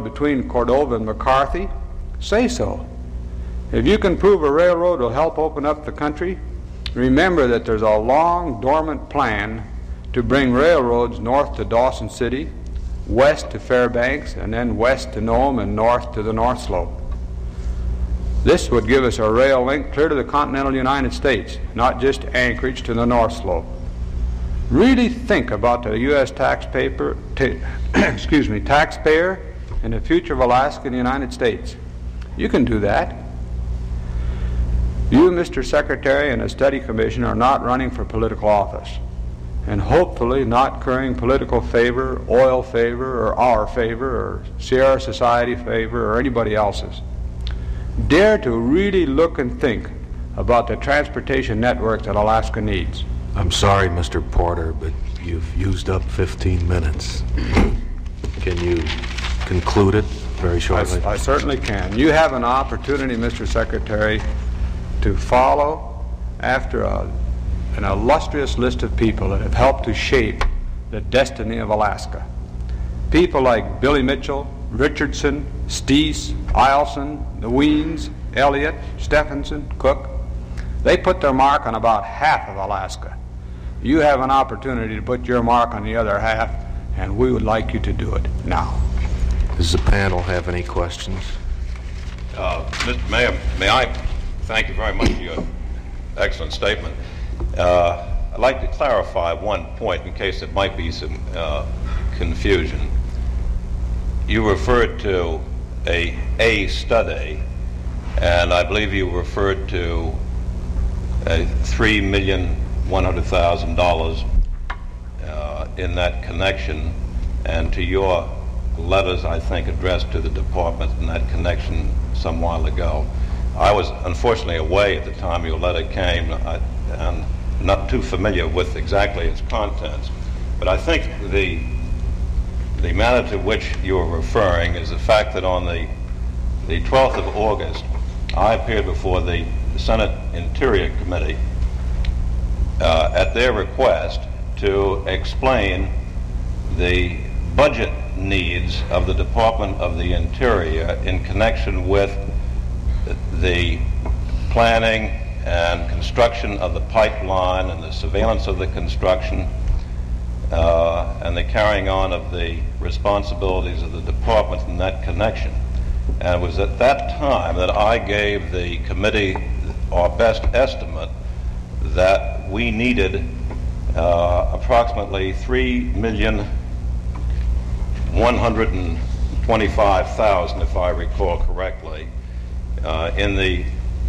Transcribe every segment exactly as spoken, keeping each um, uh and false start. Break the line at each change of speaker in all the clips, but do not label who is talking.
between Cordova and McCarthy, say so. If you can prove a railroad will help open up the country, remember that there's a long dormant plan to bring railroads north to Dawson City, west to Fairbanks, and then west to Nome and north to the North Slope. This would give us a rail link clear to the continental United States, not just Anchorage to the North Slope. Really think about the U S taxpayer, ta- excuse me, taxpayer and the future of Alaska and the United States. You can do that. You, Mister Secretary, and a study commission are not running for political office, and hopefully not currying political favor, oil favor, or our favor, or Sierra Society favor, or anybody else's. Dare to really look and think about the transportation network that Alaska needs.
I'm sorry, Mister Porter, but you've used up fifteen minutes. Can you conclude it very shortly?
I, I certainly can. You have an opportunity, Mister Secretary, to follow after a, an illustrious list of people that have helped to shape the destiny of Alaska. People like Billy Mitchell, Richardson, Steese, Eielson, the Weens, Elliott, Stephenson, Cook. They put their mark on about half of Alaska. You have an opportunity to put your mark on the other half, and we would like you to do it now.
Does the panel have any questions?
Uh, Mister Mayor, may I thank you very much for your excellent statement. Uh, I'd like to clarify one point in case there might be some uh, confusion. You referred to a A study, and I believe you referred to a three million one hundred thousand dollars uh, in that connection, and to your letters, I think, addressed to the department in that connection some while ago. I was unfortunately away at the time your letter came, I, and not too familiar with exactly its contents, but I think the The matter to which you are referring is the fact that on the, the twelfth of August, I appeared before the Senate Interior Committee uh, at their request to explain the budget needs of the Department of the Interior in connection with the planning and construction of the pipeline and the surveillance of the construction Uh, and the carrying on of the responsibilities of the department in that connection. And it was at that time that I gave the committee our best estimate that we needed uh, approximately three million one hundred twenty-five thousand, if I recall correctly, uh, in the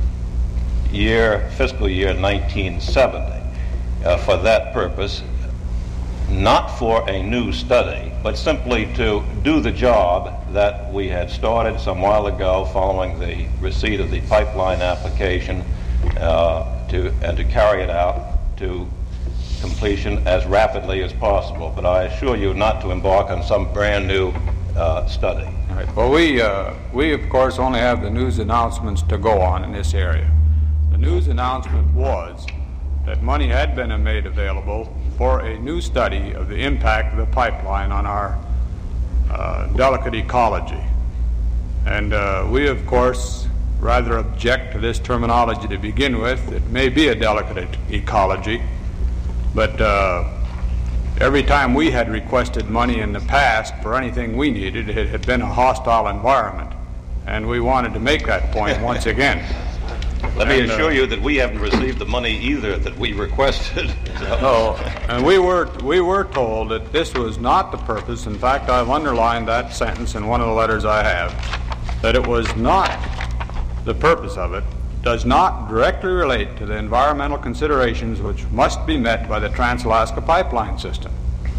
year, fiscal year nineteen seventy, uh, for that purpose. Not for a new study, but simply to do the job that we had started some while ago following the receipt of the pipeline application uh, to, and to carry it out to completion as rapidly as possible. But I assure you not to embark on some brand new uh, study.
All right. Well, we, uh, we, of course, only have the news announcements to go on in this area. The news announcement was that money had been made available for a new study of the impact of the pipeline on our uh, delicate ecology. And uh, we, of course, rather object to this terminology to begin with. It may be a delicate ecology, but uh, every time we had requested money in the past for anything we needed, it had been a hostile environment. And we wanted to make that point once again.
Let me
and,
assure
uh,
you that we haven't received the money either that we requested. So.
No, and we were we were told that this was not the purpose. In fact, I've underlined that sentence in one of the letters I have, that it was not the purpose of it, does not directly relate to the environmental considerations which must be met by the Trans-Alaska Pipeline System.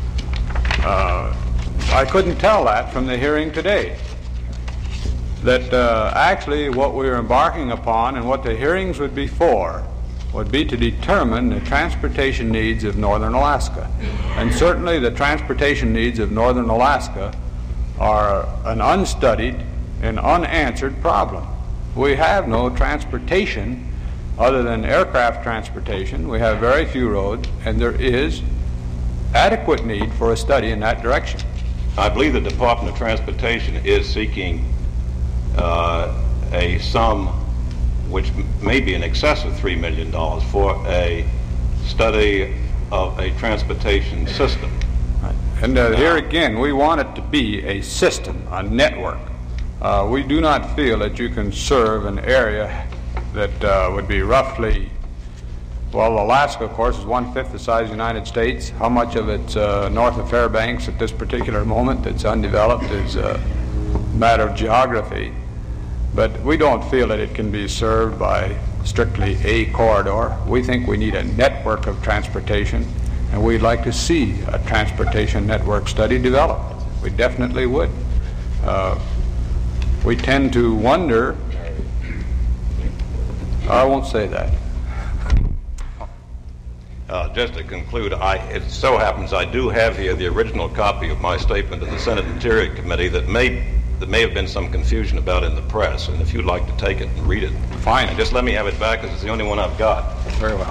Uh, I couldn't tell that from the hearing today. That uh, actually what we were embarking upon and what the hearings would be for would be to determine the transportation needs of northern Alaska. And certainly the transportation needs of northern Alaska are an unstudied and unanswered problem. We have no transportation other than aircraft transportation. We have very few roads, and there is adequate need for a study in that direction.
I believe the Department of Transportation is seeking uh, a sum which m- may be in excess of three million dollars for a study of a transportation system.
And uh, here again, we want it to be a system, a network. Uh, we do not feel that you can serve an area that uh, would be roughly, well, Alaska, of course, is one-fifth the size of the United States. How much of it's uh, north of Fairbanks at this particular moment that's undeveloped is a matter of geography. But we don't feel that it can be served by strictly a corridor. We think we need a network of transportation, and we'd like to see a transportation network study developed. We definitely would. Uh, we tend to wonder, I won't say that.
Uh, just to conclude, I, it so happens I do have here the original copy of my statement to the Senate Interior Committee that may that may have been some confusion about in the press, and if you'd like to take it and read it.
Fine.
And just let me have it back because it's the only one I've got.
Very well.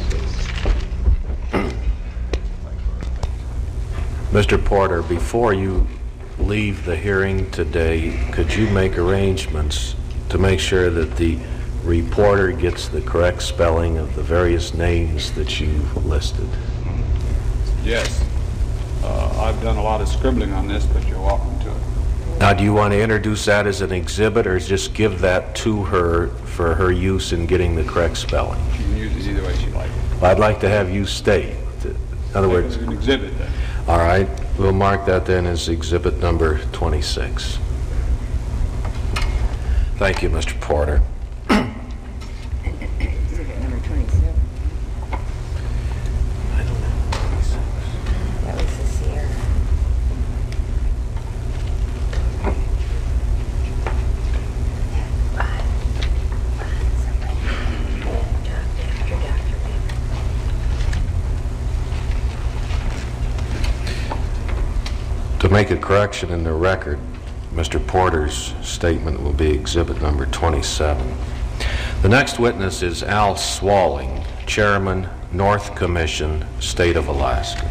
Mister Porter, before you leave the hearing today, could you make arrangements to make sure that the reporter gets the correct spelling of the various names that you've listed?
Yes. Uh, I've done a lot of scribbling on this, but you're welcome to it.
Now, do you want to introduce that as an exhibit, or just give that to her for her use in getting the correct spelling?
You can use it either way she likes.
I'd like to have you state. In other words,
It's an exhibit then.
all right, we'll mark that then as exhibit number twenty-six. Thank you, Mister Porter.
Exhibit number twenty-seven.
I don't know. twenty-six.
That was the Sierra.
To make a correction in the record, Mister Porter's statement will be exhibit number twenty-seven. The next witness is Al Swalling, Chairman, North Commission, State of Alaska.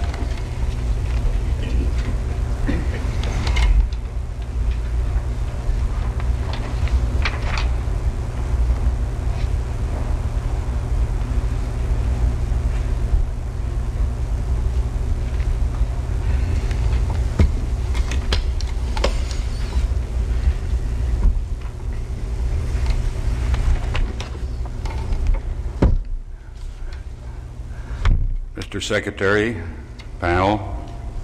Mister Secretary, panel,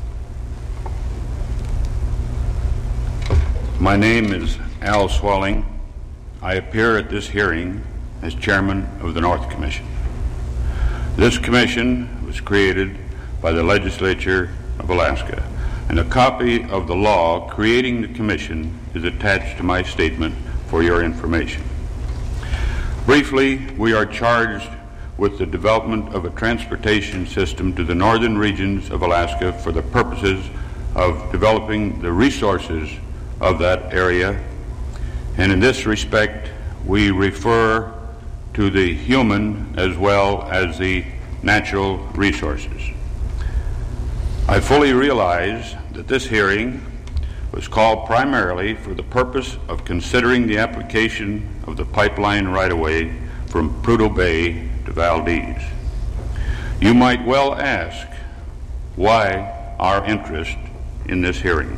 my name is Al Swalling. I appear at this hearing as chairman of the North Commission. This commission was created by the legislature of Alaska, and a copy of the law creating the commission is attached to my statement for your information. Briefly, we are charged with the development of a transportation system to the northern regions of Alaska for the purposes of developing the resources of that area. And in this respect, we refer to the human as well as the natural resources. I fully realize that this hearing was called primarily for the purpose of considering the application of the pipeline right-of-way from Prudhoe Bay to Valdez. You might well ask, why our interest in this hearing?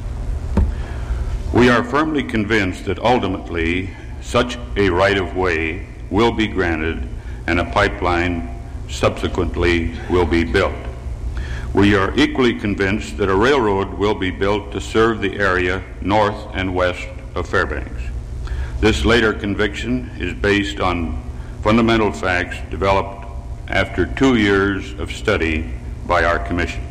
We are firmly convinced that ultimately such a right-of-way will be granted and a pipeline subsequently will be built. We are equally convinced that a railroad will be built to serve the area north and west of Fairbanks. This later conviction is based on fundamental facts developed after two years of study by our commission.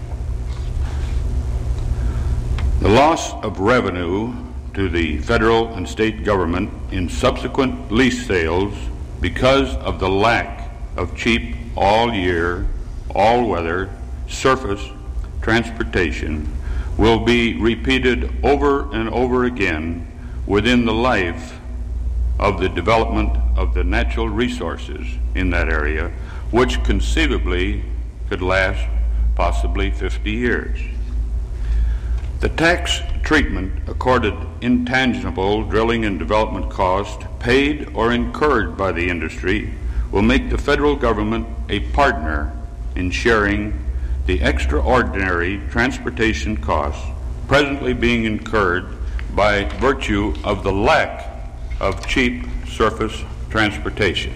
The loss of revenue to the federal and state government in subsequent lease sales because of the lack of cheap all-year, all-weather surface transportation will be repeated over and over again within the life of the development of the natural resources in that area, which conceivably could last possibly fifty years. The tax treatment accorded intangible drilling and development costs paid or incurred by the industry will make the federal government a partner in sharing the extraordinary transportation costs presently being incurred by virtue of the lack of cheap surface transportation.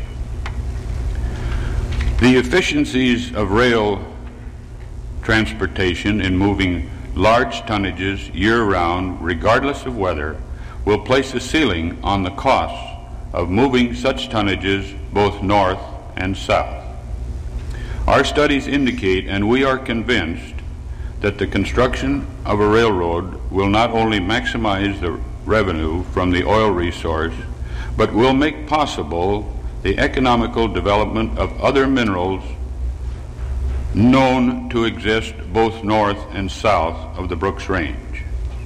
The efficiencies of rail transportation in moving large tonnages year-round, regardless of weather, will place a ceiling on the costs of moving such tonnages both north and south. Our studies indicate, and we are convinced, that the construction of a railroad will not only maximize the revenue from the oil resource, but will make possible the economical development of other minerals known to exist both north and south of the Brooks Range.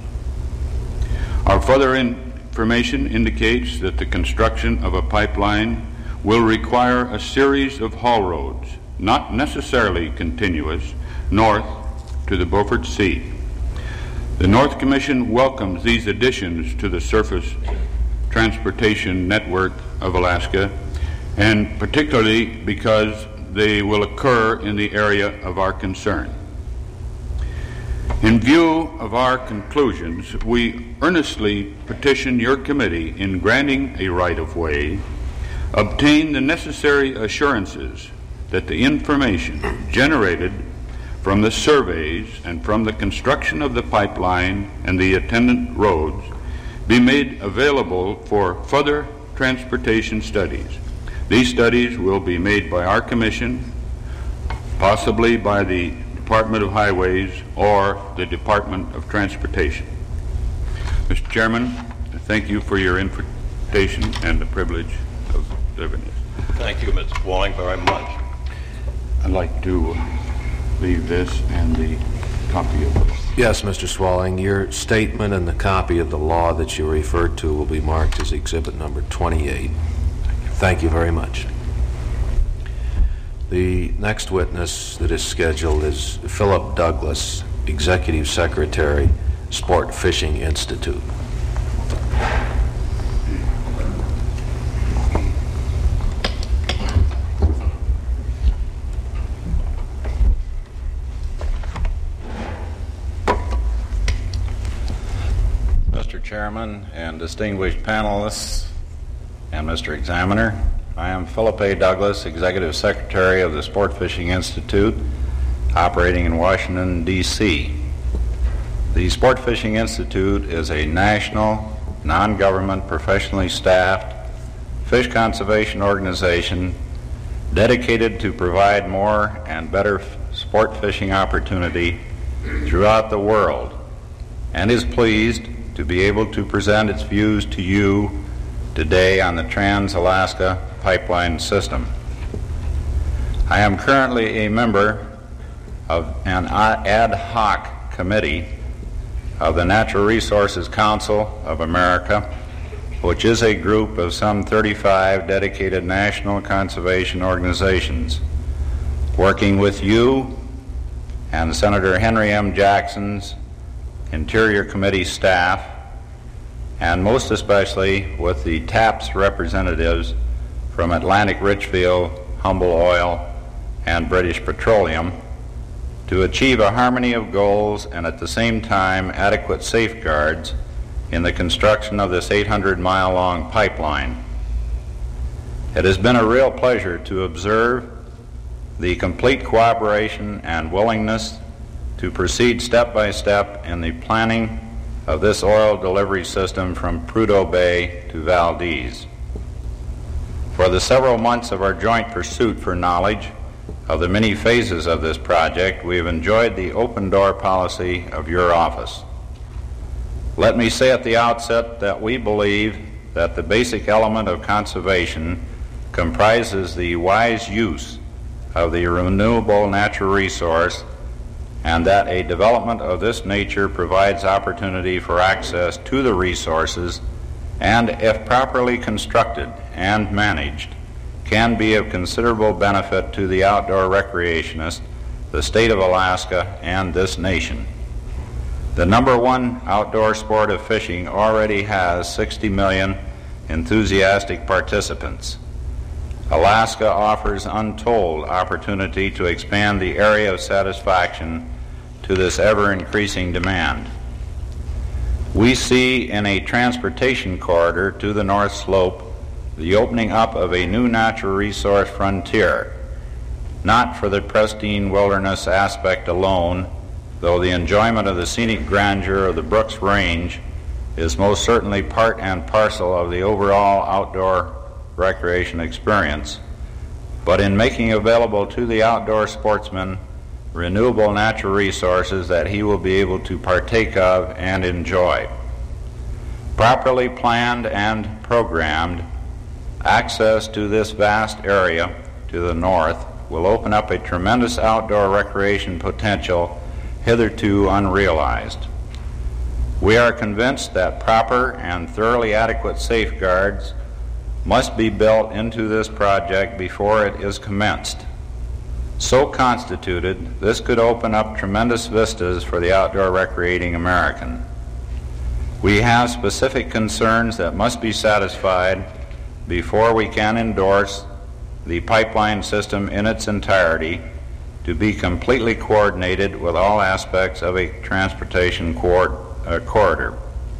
Our further information indicates that the construction of a pipeline will require a series of haul roads, not necessarily continuous, north to the Beaufort Sea. The North Commission welcomes these additions to the surface transportation network of Alaska, and particularly because they will occur in the area of our concern. In view of our conclusions, we earnestly petition your committee in granting a right-of-way, obtain the necessary assurances that the information generated from the surveys and from the construction of the pipeline and the attendant roads be made available for further transportation studies. These studies will be made by our commission, possibly by the Department of Highways or the Department of Transportation. Mister Chairman, thank you for your invitation and the privilege of delivering this.
Thank you, Mister Walling, very much.
I'd like to leave this and the copy of it.
Yes, Mister Swalling, your statement and the copy of the law that you referred to will be marked as exhibit number twenty-eight. Thank you very much. The next witness that is scheduled is Philip Douglas, Executive Secretary, Sport Fishing Institute.
Mister Chairman and distinguished panelists and Mister Examiner, I am Philip A. Douglas, Executive Secretary of the Sport Fishing Institute, operating in Washington, D C The Sport Fishing Institute is a national, non-government, professionally staffed fish conservation organization dedicated to provide more and better f- sport fishing opportunity throughout the world, and is pleased to be able to present its views to you today on the Trans-Alaska Pipeline System. I am currently a member of an ad hoc committee of the Natural Resources Council of America, which is a group of some thirty-five dedicated national conservation organizations, working with you and Senator Henry M. Jackson's Interior Committee staff, and most especially with the TAPS representatives from Atlantic Richfield, Humble Oil, and British Petroleum, to achieve a harmony of goals and at the same time adequate safeguards in the construction of this eight hundred mile long pipeline. It has been a real pleasure to observe the complete cooperation and willingness to proceed step by step in the planning of this oil delivery system from Prudhoe Bay to Valdez. For the several months of our joint pursuit for knowledge of the many phases of this project, we have enjoyed the open door policy of your office. Let me say at the outset that we believe that the basic element of conservation comprises the wise use of the renewable natural resource, and that a development of this nature provides opportunity for access to the resources, and if properly constructed and managed, can be of considerable benefit to the outdoor recreationist, the state of Alaska, and this nation. The number one outdoor sport of fishing already has sixty million enthusiastic participants. Alaska offers untold opportunity to expand the area of satisfaction to this ever-increasing demand. We see in a transportation corridor to the North Slope the opening up of a new natural resource frontier, not for the pristine wilderness aspect alone, though the enjoyment of the scenic grandeur of the Brooks Range is most certainly part and parcel of the overall outdoor recreation experience, but in making available to the outdoor sportsman renewable natural resources that he will be able to partake of and enjoy. Properly planned and programmed, access to this vast area to the north will open up a tremendous outdoor recreation potential hitherto unrealized. We are convinced that proper and thoroughly adequate safeguards must be built into this project before it is commenced. So constituted, this could open up tremendous vistas for the outdoor recreating American. We have specific concerns that must be satisfied before we can endorse the pipeline system in its entirety to be completely coordinated with all aspects of a transportation cor- uh, corridor.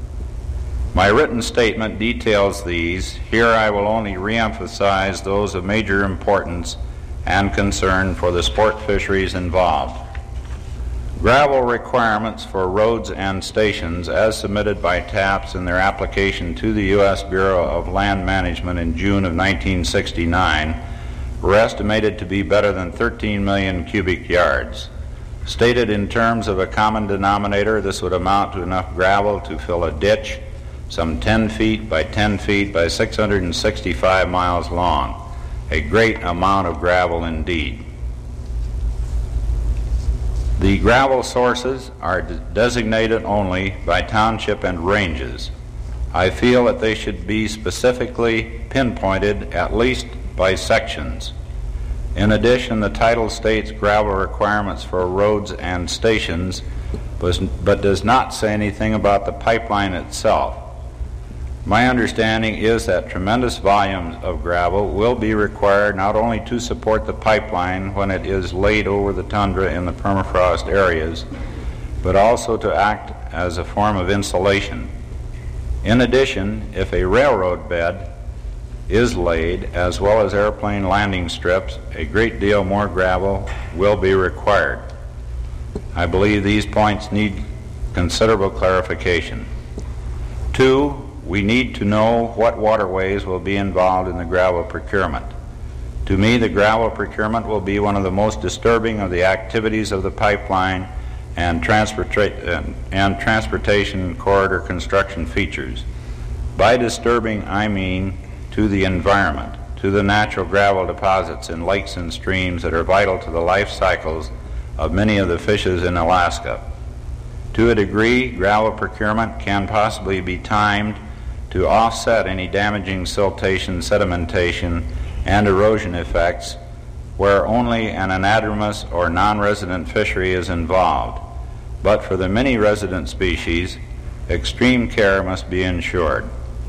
My written statement details these. Here I will only reemphasize those of major importance and concern for the sport fisheries involved. Gravel requirements for roads and stations, as submitted by TAPS in their application to the U S Bureau of Land Management in June of nineteen sixty-nine, were estimated to be better than thirteen million cubic yards. Stated in terms of a common denominator, this would amount to enough gravel to fill a ditch some ten feet by ten feet by six hundred sixty-five miles long. A great amount of gravel indeed. The gravel sources are de- designated only by township and ranges. I feel that they should be specifically pinpointed, at least by sections. In addition, the title states gravel requirements for roads and stations, but does not say anything about the pipeline itself. My understanding is that tremendous volumes of gravel will be required not only to support the pipeline when it is laid over the tundra in the permafrost areas, but also to act as a form of insulation. In addition, if a railroad bed is laid, as well as airplane landing strips, a great deal more gravel will be required. I believe these points need considerable clarification. Two, we need to know what waterways will be involved in the gravel procurement. To me, the gravel procurement will be one of the most disturbing of the activities of the pipeline and, transporta- and transportation corridor construction features. By disturbing, I mean to the environment, to the natural gravel deposits in lakes and streams that are vital to the life cycles of many of the fishes in Alaska. To a degree, gravel procurement can possibly be timed to offset any damaging siltation, sedimentation, and erosion effects where only an anadromous or non-resident fishery is involved. But for the many resident species, extreme care must be ensured.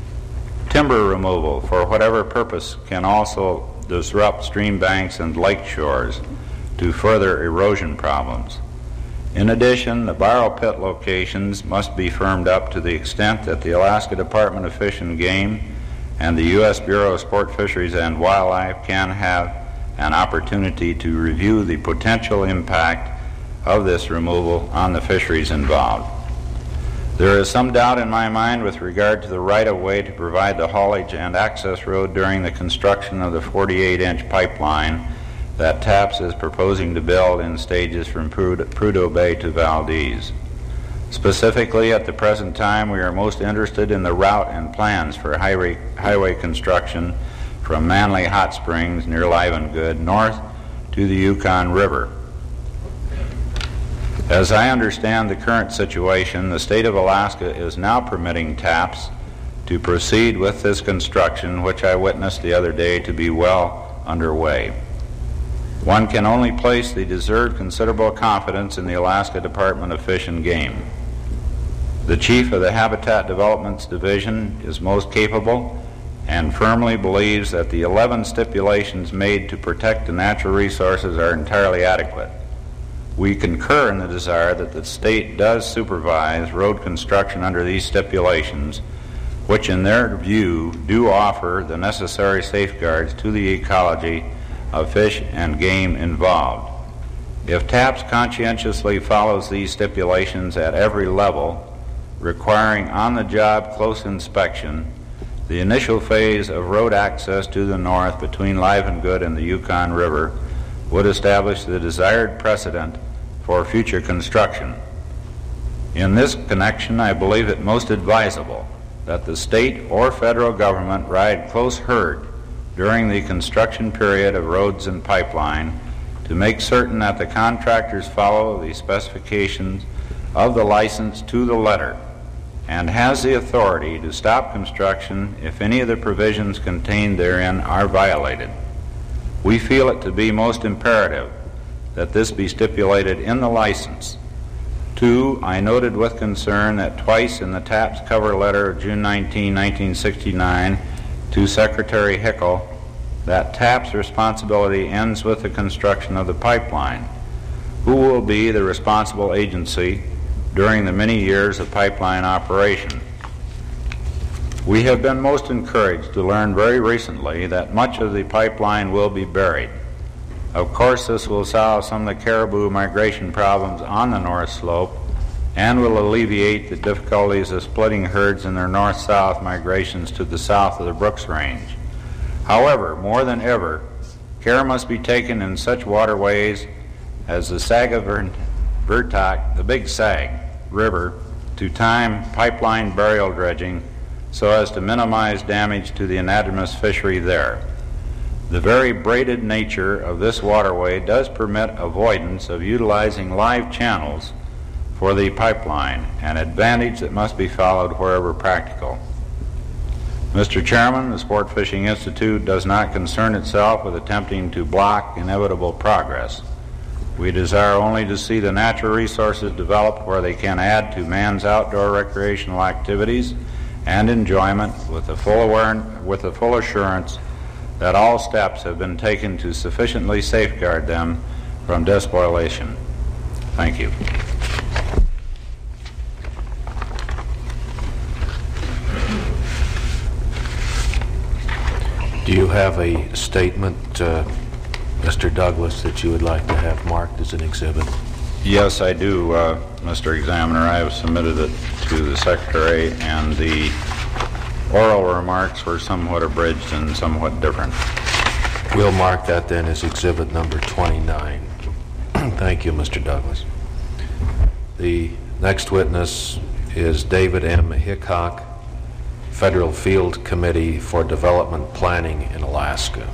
Timber removal for whatever purpose can also disrupt stream banks and lake shores to further erosion problems. In addition, the borrow pit locations must be firmed up to the extent that the Alaska Department of Fish and Game and the U S Bureau of Sport Fisheries and Wildlife can have an opportunity to review the potential impact of this removal on the fisheries involved. There is some doubt in my mind with regard to the right-of-way to provide the haulage and access road during the construction of the forty-eight inch pipeline that TAPS is proposing to build in stages from Prudhoe Bay to Valdez. Specifically, at the present time, we are most interested in the route and plans for highway, highway construction from Manly Hot Springs near Livengood north to the Yukon River. As I understand the current situation, the state of Alaska is now permitting TAPS to proceed with this construction, which I witnessed the other day to be well underway. One can only place the deserved considerable confidence in the Alaska Department of Fish and Game.
The Chief of the Habitat Developments Division is most capable and firmly believes that the eleven stipulations made to protect the natural resources are entirely adequate. We concur in the desire that the state does supervise road construction under these stipulations, which in their view do offer the necessary safeguards to the ecology of fish and game involved. If TAPS conscientiously follows these stipulations at every level, requiring on-the-job close inspection, the initial phase of road access to the north between Livengood and the Yukon River would establish the desired precedent for future construction. In this connection, I believe it most advisable that the state or federal government ride close herd during the construction period of roads and pipeline to make certain that the contractors follow the specifications of the license to the letter, and has the authority to stop construction if any of the provisions contained therein are violated. We feel it to be most imperative that this be stipulated in the license. Two, I noted with concern that twice in the TAPS cover letter of June nineteenth, nineteen sixty-nine to Secretary Hickel that TAPS responsibility ends with the construction of the pipeline. Who will be the responsible agency during the many years of pipeline operation? We have been most encouraged to learn very recently that much of the pipeline will be buried. Of course, this will solve some of the caribou migration problems on the north slope and will alleviate the difficulties of splitting herds in their north-south migrations to the south of the Brooks Range. However, more than ever, care must be taken in such waterways as the Saga-Vertak, the Big Sag River, to time pipeline burial dredging so as to minimize damage to the anadromous fishery there. The very braided nature of this waterway does permit avoidance of utilizing live channels for the pipeline, an advantage that must be followed wherever practical. Mister Chairman, the Sport Fishing Institute does not concern itself with attempting to block inevitable progress. We desire only to see the natural resources developed where they can add to man's outdoor recreational activities and enjoyment with the full aware- with the full assurance that all steps have been taken to sufficiently safeguard them from despoilation. Thank you.
Do you have a statement, uh, Mister Douglas, that you would like to have marked as an exhibit?
Yes, I do, uh, Mister Examiner. I have submitted it to the Secretary, and the oral remarks were somewhat abridged and somewhat different.
We'll mark that then as exhibit number twenty-nine. Thank you, Mister Douglas. The next witness is David M. Hickok, Federal Field Committee for Development Planning in Alaska.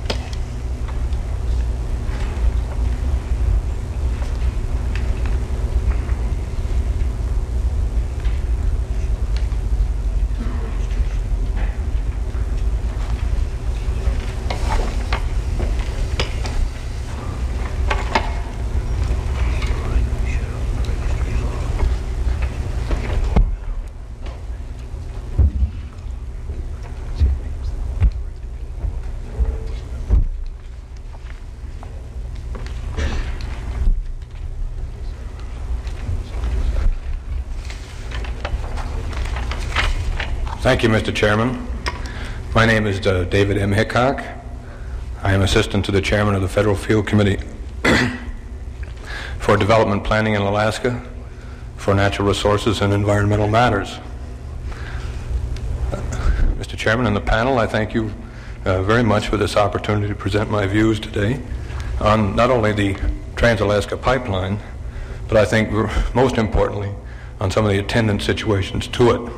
Thank you, Mister Chairman. My name is uh, David M. Hickok. I am assistant to the chairman of the Federal Field Committee for Development Planning in Alaska for Natural Resources and Environmental Matters. Uh, Mister Chairman and the panel, I thank you uh, very much for this opportunity to present my views today on not only the Trans-Alaska Pipeline, but I think most importantly on some of the attendant situations to it.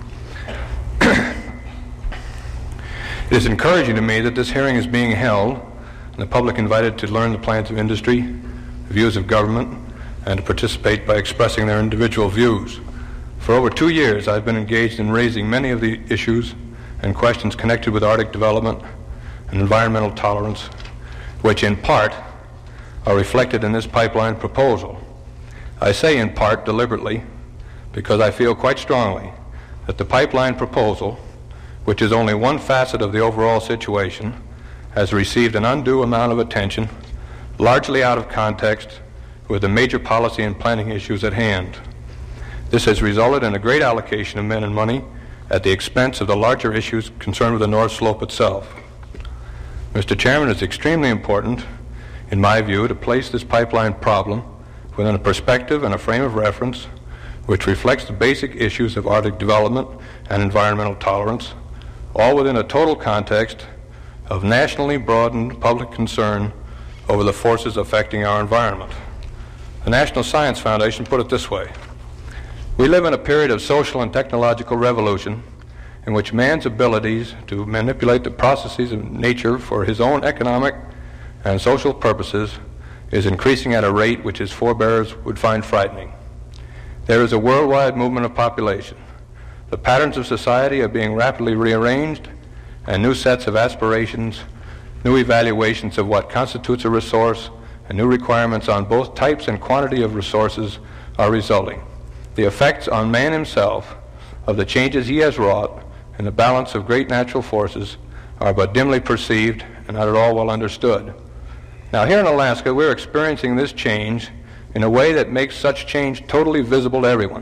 It is encouraging to me that this hearing is being held and the public invited to learn the plans of industry, the views of government, and to participate by expressing their individual views. For over two years, I've been engaged in raising many of the issues and questions connected with Arctic development and environmental tolerance, which in part are reflected in this pipeline proposal. I say in part deliberately, because I feel quite strongly that the pipeline proposal, which is only one facet of the overall situation, has received an undue amount of attention, largely out of context with the major policy and planning issues at hand. This has resulted in a great allocation of men and money at the expense of the larger issues concerned with the North Slope itself. Mister Chairman, it's extremely important, in my view, to place this pipeline problem within a perspective and a frame of reference which reflects the basic issues of Arctic development and environmental tolerance, all within a total context of nationally broadened public concern over the forces affecting our environment. The National Science Foundation put it this way: we live in a period of social and technological revolution in which man's abilities to manipulate the processes of nature for his own economic and social purposes is increasing at a rate which his forebears would find frightening. There is a worldwide movement of population. The patterns of society are being rapidly rearranged, and new sets of aspirations, new evaluations of what constitutes a resource, and new requirements on both types and quantity of resources are resulting. The effects on man himself of the changes he has wrought in the balance of great natural forces are but dimly perceived and not at all well understood. Now, here in Alaska, we're experiencing this change in a way that makes such change totally visible to everyone.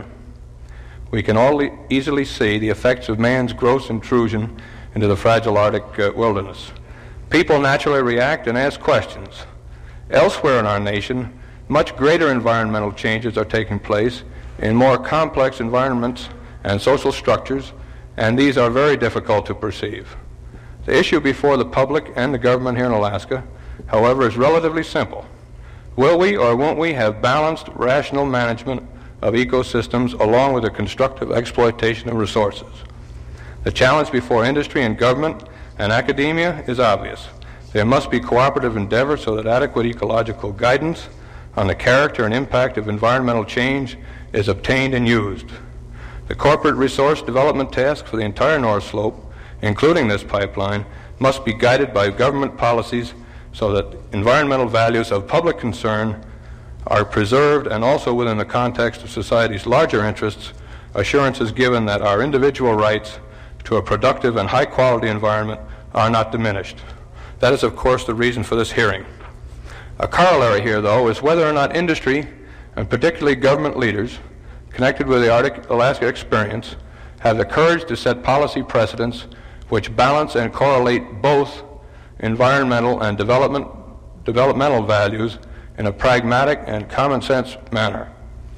We can all e- easily see the effects of man's gross intrusion into the fragile Arctic uh, wilderness. People naturally react and ask questions. Elsewhere in our nation, much greater environmental changes are taking place in more complex environments and social structures, and these are very difficult to perceive. The issue before the public and the government here in Alaska, however, is relatively simple. Will we or won't we have balanced, rational management of ecosystems along with a constructive exploitation of resources? The challenge before industry and government and academia is obvious. There must be cooperative endeavor so that adequate ecological guidance on the character and impact of environmental change is obtained and used. The corporate resource development task for the entire North Slope, including this pipeline, must be guided by government policies so that environmental values of public concern are preserved, and also within the context of society's larger interests, assurance is given that our individual rights to a productive and high-quality environment are not diminished. That is, of course, the reason for this hearing. A corollary here, though, is whether or not industry, and particularly government leaders connected with the Arctic Alaska experience, have the courage to set policy precedents which balance and correlate both environmental and development, developmental values in a pragmatic and common-sense manner.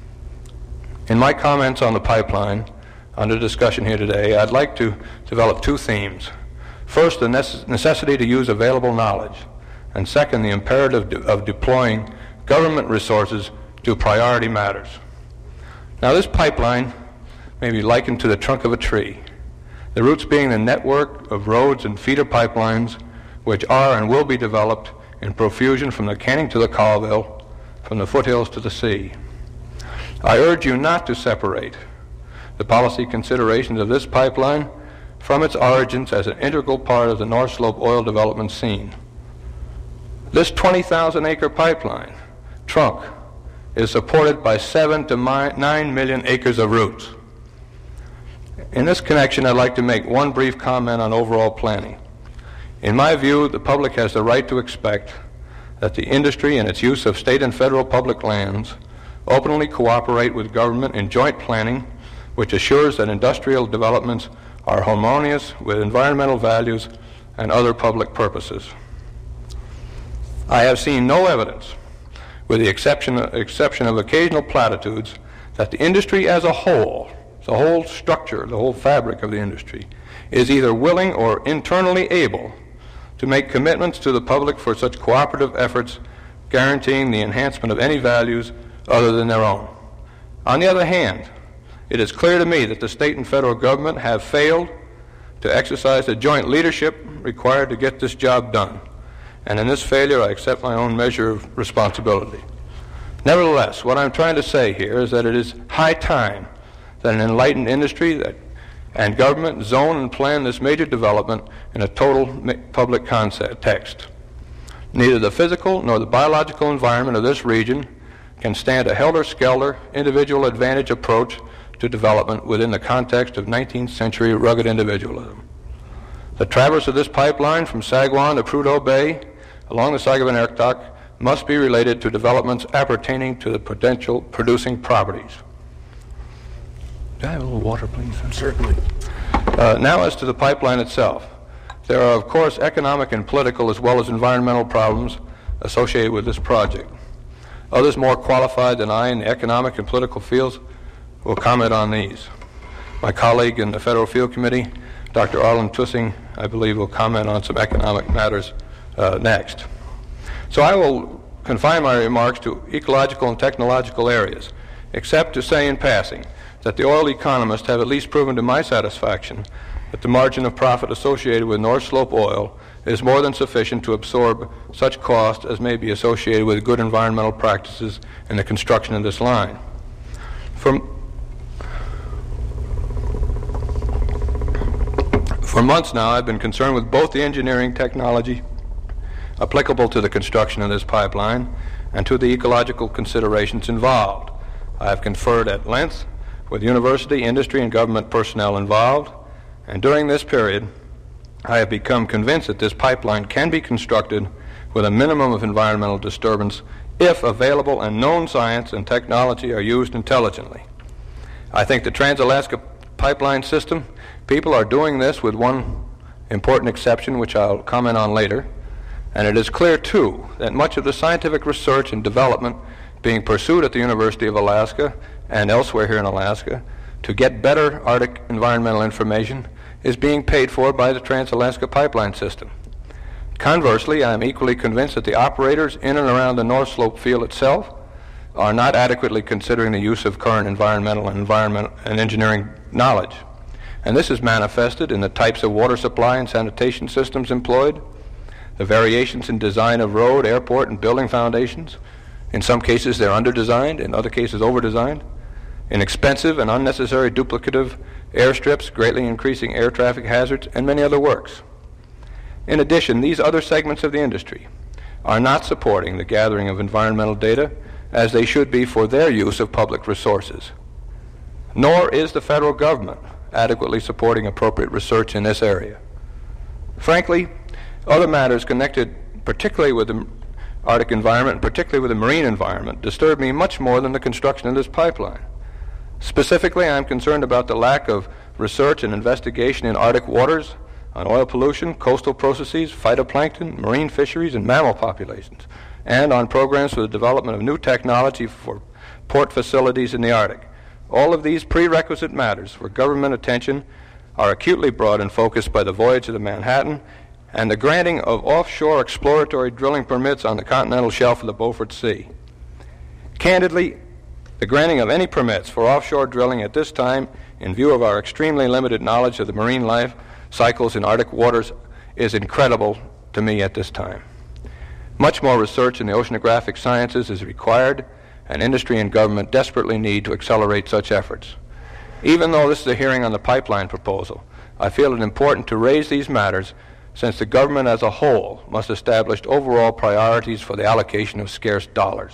In my comments on the pipeline, under discussion here today, I'd like to develop two themes. First, the necess- necessity to use available knowledge, and second, the imperative de- of deploying government resources to priority matters. Now, this pipeline may be likened to the trunk of a tree, the roots being the network of roads and feeder pipelines which are and will be developed in profusion from the Canning to the Colville, from the foothills to the sea. I urge you not to separate the policy considerations of this pipeline from its origins as an integral part of the North Slope oil development scene. This twenty thousand acre pipeline trunk is supported by seven to nine million acres of roots. In this connection, I'd like to make one brief comment on overall planning. In my view, the public has the right to expect that the industry in its use of state and federal public lands openly cooperate with government in joint planning, which assures that industrial developments are harmonious with environmental values and other public purposes. I have seen no evidence, with the exception, exception of occasional platitudes, that the industry as a whole, the whole structure, the whole fabric of the industry, is either willing or internally able to make commitments to the public for such cooperative efforts, guaranteeing the enhancement of any values other than their own. On the other hand, it is clear to me that the state and federal government have failed to exercise the joint leadership required to get this job done. And in this failure, I accept my own measure of responsibility. Nevertheless, what I'm trying to say here is that it is high time that an enlightened industry that, and government zone and plan this major development in a total public context. Neither the physical nor the biological environment of this region can stand a helter-skelter, individual advantage approach to development within the context of nineteenth century rugged individualism. The traverse of this pipeline from Sagwan to Prudhoe Bay along the Sagavanirktok must be related to developments appertaining to the potential producing properties. Can I have a little water, please?
Certainly.
Uh, now as to the pipeline itself. There are, of course, economic and political as well as environmental problems associated with this project. Others more qualified than I in the economic and political fields will comment on these. My colleague in the Federal Field Committee, Doctor Arlen Tussing, I believe, will comment on some economic matters uh, next. So I will confine my remarks to ecological and technological areas, except to say in passing that the oil economists have at least proven to my satisfaction that the margin of profit associated with North Slope oil is more than sufficient to absorb such costs as may be associated with good environmental practices in the construction of this line. For, for months now, I've been concerned with both the engineering technology applicable to the construction of this pipeline and to the ecological considerations involved. I have conferred at length with university, industry, and government personnel involved, and during this period, I have become convinced that this pipeline can be constructed with a minimum of environmental disturbance if available and known science and technology are used intelligently. I think the Trans-Alaska Pipeline System, people are doing this with one important exception, which I'll comment on later, and it is clear, too, that much of the scientific research and development being pursued at the University of Alaska and elsewhere here in Alaska to get better Arctic environmental information is being paid for by the Trans-Alaska Pipeline System. Conversely, I am equally convinced that the operators in and around the North Slope field itself are not adequately considering the use of current environmental and environmental and engineering knowledge. And this is manifested in the types of water supply and sanitation systems employed, the variations in design of road, airport, and building foundations. In some cases, they're under-designed, in other cases, over-designed. Inexpensive and unnecessary duplicative airstrips, greatly increasing air traffic hazards, and many other works. In addition, these other segments of the industry are not supporting the gathering of environmental data as they should be for their use of public resources. Nor is the federal government adequately supporting appropriate research in this area. Frankly, other matters connected particularly with the Arctic environment, and particularly with the marine environment, disturb me much more than the construction of this pipeline. Specifically, I am concerned about the lack of research and investigation in Arctic waters on oil pollution, coastal processes, phytoplankton, marine fisheries, and mammal populations, and on programs for the development of new technology for port facilities in the Arctic. All of these prerequisite matters for government attention are acutely brought in focus by the voyage of the Manhattan and the granting of offshore exploratory drilling permits on the continental shelf of the Beaufort Sea. Candidly, the granting of any permits for offshore drilling at this time, in view of our extremely limited knowledge of the marine life cycles in Arctic waters, is incredible to me at this time. Much more research in the oceanographic sciences is required, and industry and government desperately need to accelerate such efforts. Even though this is a hearing on the pipeline proposal, I feel it important to raise these matters since the government as a whole must establish overall priorities for the allocation of scarce dollars.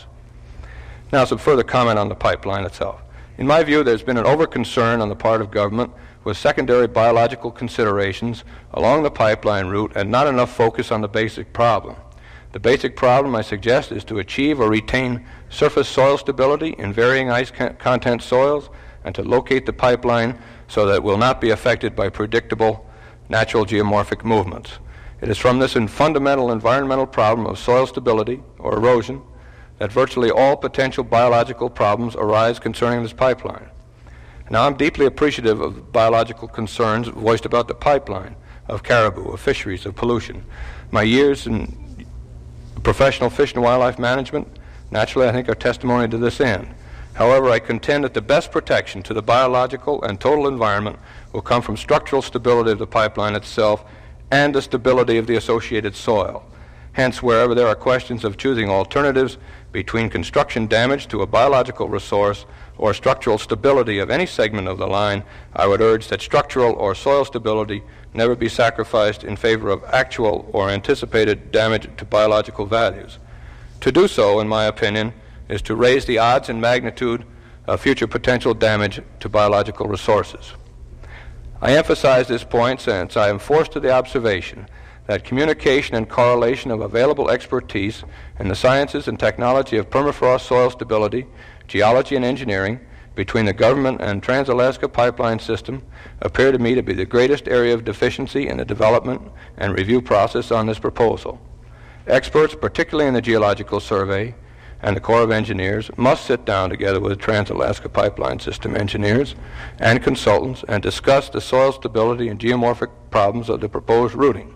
Now, some further comment on the pipeline itself. In my view, there's been an over-concern on the part of government with secondary biological considerations along the pipeline route and not enough focus on the basic problem. The basic problem, I suggest, is to achieve or retain surface soil stability in varying ice content soils and to locate the pipeline so that it will not be affected by predictable natural geomorphic movements. It is from this fundamental environmental problem of soil stability or erosion that virtually all potential biological problems arise concerning this pipeline. Now, I'm deeply appreciative of biological concerns voiced about the pipeline, of caribou, of fisheries, of pollution. My years in professional fish and wildlife management, naturally, I think, are testimony to this end. However, I contend that the best protection to the biological and total environment will come from structural stability of the pipeline itself and the stability of the associated soil. Hence, wherever there are questions of choosing alternatives between construction damage to a biological resource or structural stability of any segment of the line, I would urge that structural or soil stability never be sacrificed in favor of actual or anticipated damage to biological values. To do so, in my opinion, is to raise the odds and magnitude of future potential damage to biological resources. I emphasize this point since I am forced to the observation that communication and correlation of available expertise in the sciences and technology of permafrost soil stability, geology, and engineering between the government and Trans-Alaska Pipeline System appear to me to be the greatest area of deficiency in the development and review process on this proposal. Experts, particularly in the Geological Survey and the Corps of Engineers, must sit down together with Trans-Alaska Pipeline System engineers and consultants and discuss the soil stability and geomorphic problems of the proposed routing.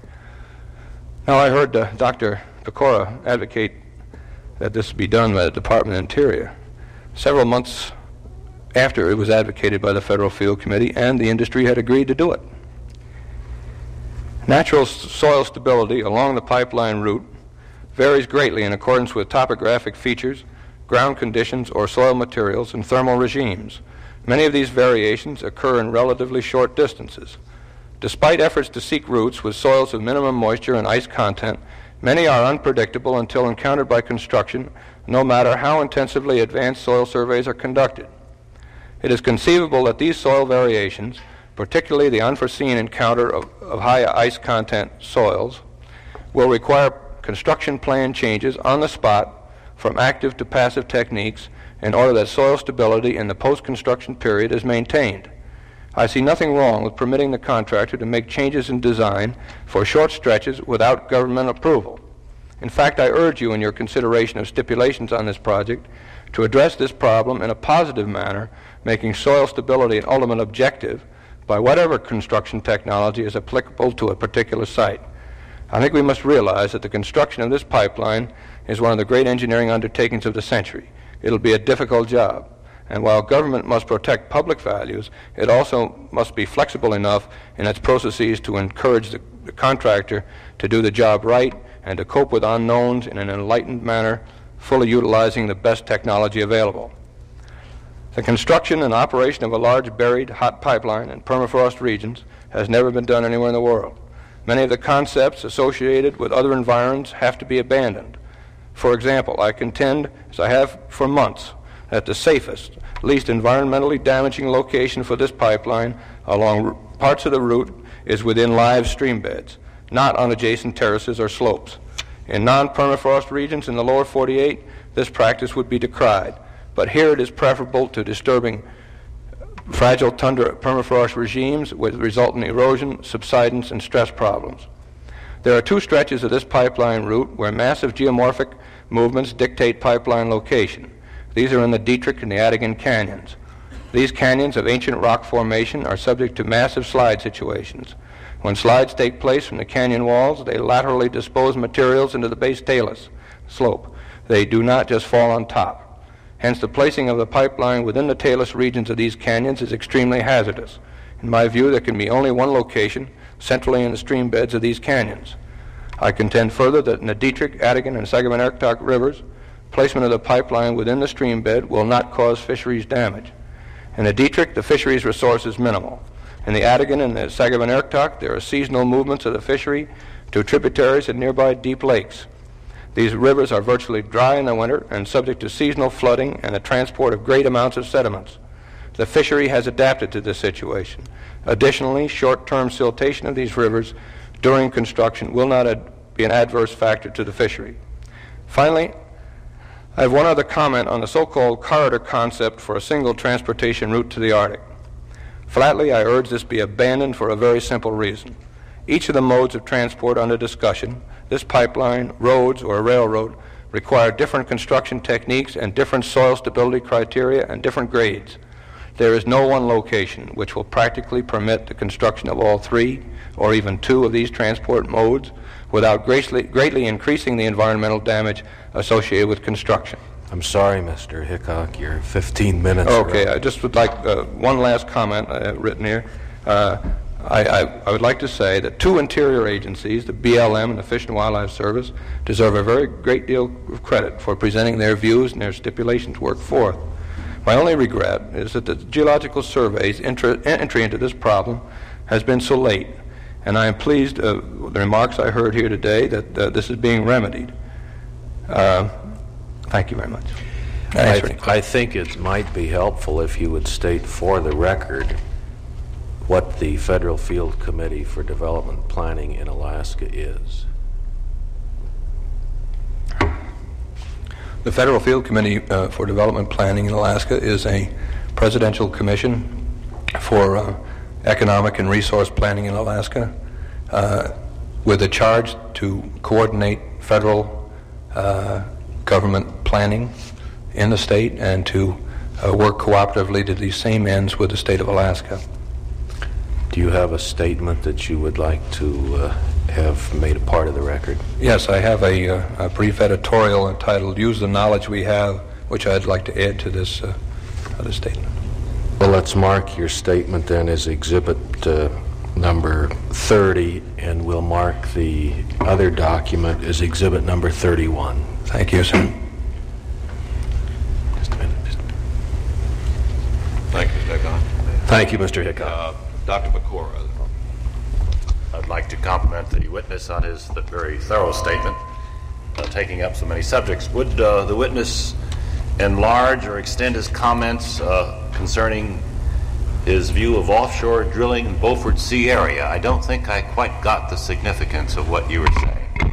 Now, I heard uh, Doctor Pecora advocate that this be done by the Department of Interior several months after it was advocated by the Federal Field Committee and the industry had agreed to do it. Natural s- soil stability along the pipeline route varies greatly in accordance with topographic features, ground conditions, or soil materials and thermal regimes. Many of these variations occur in relatively short distances. Despite efforts to seek routes with soils of minimum moisture and ice content, many are unpredictable until encountered by construction, no matter how intensively advanced soil surveys are conducted. It is conceivable that these soil variations, particularly the unforeseen encounter of, of high ice content soils, will require construction plan changes on the spot from active to passive techniques in order that soil stability in the post-construction period is maintained. I see nothing wrong with permitting the contractor to make changes in design for short stretches without government approval. In fact, I urge you in your consideration of stipulations on this project to address this problem in a positive manner, making soil stability an ultimate objective by whatever construction technology is applicable to a particular site. I think we must realize that the construction of this pipeline is one of the great engineering undertakings of the century. It'll be a difficult job. And while government must protect public values, it also must be flexible enough in its processes to encourage the, the contractor to do the job right and to cope with unknowns in an enlightened manner, fully utilizing the best technology available. The construction and operation of a large buried hot pipeline in permafrost regions has never been done anywhere in the world. Many of the concepts associated with other environs have to be abandoned. For example, I contend, as I have for months, that the safest, least environmentally damaging location for this pipeline along r- parts of the route is within live stream beds, not on adjacent terraces or slopes. In non-permafrost regions in the lower forty-eight, this practice would be decried, but here it is preferable to disturbing fragile tundra permafrost regimes with resultant erosion, subsidence, and stress problems. There are two stretches of this pipeline route where massive geomorphic movements dictate pipeline location. These are in the Dietrich and the Adigan canyons. These canyons of ancient rock formation are subject to massive slide situations. When slides take place from the canyon walls, they laterally dispose materials into the base talus slope. They do not just fall on top. Hence, the placing of the pipeline within the talus regions of these canyons is extremely hazardous. In my view, there can be only one location, centrally in the stream beds of these canyons. I contend further that in the Dietrich, Adigan, and Sagavanirktok rivers, placement of the pipeline within the stream bed will not cause fisheries damage. In the Dietrich, the fisheries resource is minimal. In the Adigan and the Sagavanirktok, there are seasonal movements of the fishery to tributaries and nearby deep lakes. These rivers are virtually dry in the winter and subject to seasonal flooding and the transport of great amounts of sediments. The fishery has adapted to this situation. Additionally, short-term siltation of these rivers during construction will not ad- be an adverse factor to the fishery. Finally, I have one other comment on the so-called corridor concept for a single transportation route to the Arctic. Flatly, I urge this be abandoned for a very simple reason. Each of the modes of transport under discussion, this pipeline, roads, or a railroad, require different construction techniques and different soil stability criteria and different grades. There is no one location which will practically permit the construction of all three or even two of these transport modes without greatly, greatly increasing the environmental damage associated with construction.
I'm sorry, Mister Hickok, you're fifteen minutes.
Okay,
around.
I just would like uh, one last comment uh, written here. Uh, I, I, I would like to say that two interior agencies, the B L M and the Fish and Wildlife Service, deserve a very great deal of credit for presenting their views and their stipulations work forth. My only regret is that the Geological Survey's intra- entry into this problem has been so late, and I am pleased uh, with the remarks I heard here today that uh, this is being remedied. Uh, thank you very much.
I, I think it might be helpful if you would state for the record what the Federal Field Committee for Development Planning in Alaska is.
The Federal Field Committee uh, for Development Planning in Alaska is a presidential commission for uh, economic and resource planning in Alaska, uh, with a charge to coordinate federal uh, government planning in the state and to uh, work cooperatively to these same ends with the state of Alaska.
Do you have a statement that you would like to uh, have made a part of the record?
Yes, I have a, uh, a brief editorial entitled "Use the Knowledge We Have," which I'd like to add to this, uh, this statement.
Well, let's mark your statement then as exhibit uh, number thirty, and we'll mark the other document as exhibit number thirty-one.
Thank you, sir.
Just a minute. Just a minute.
Thank you, Mister Hickok.
Thank you, Mister Hickok.
Uh, Doctor McCord.
I'd like to compliment the witness on his th- very thorough statement, uh, taking up so many subjects. Would uh, the witness enlarge or extend his comments uh, concerning his view of offshore drilling in Beaufort Sea area? I don't think I quite got the significance of what you were saying.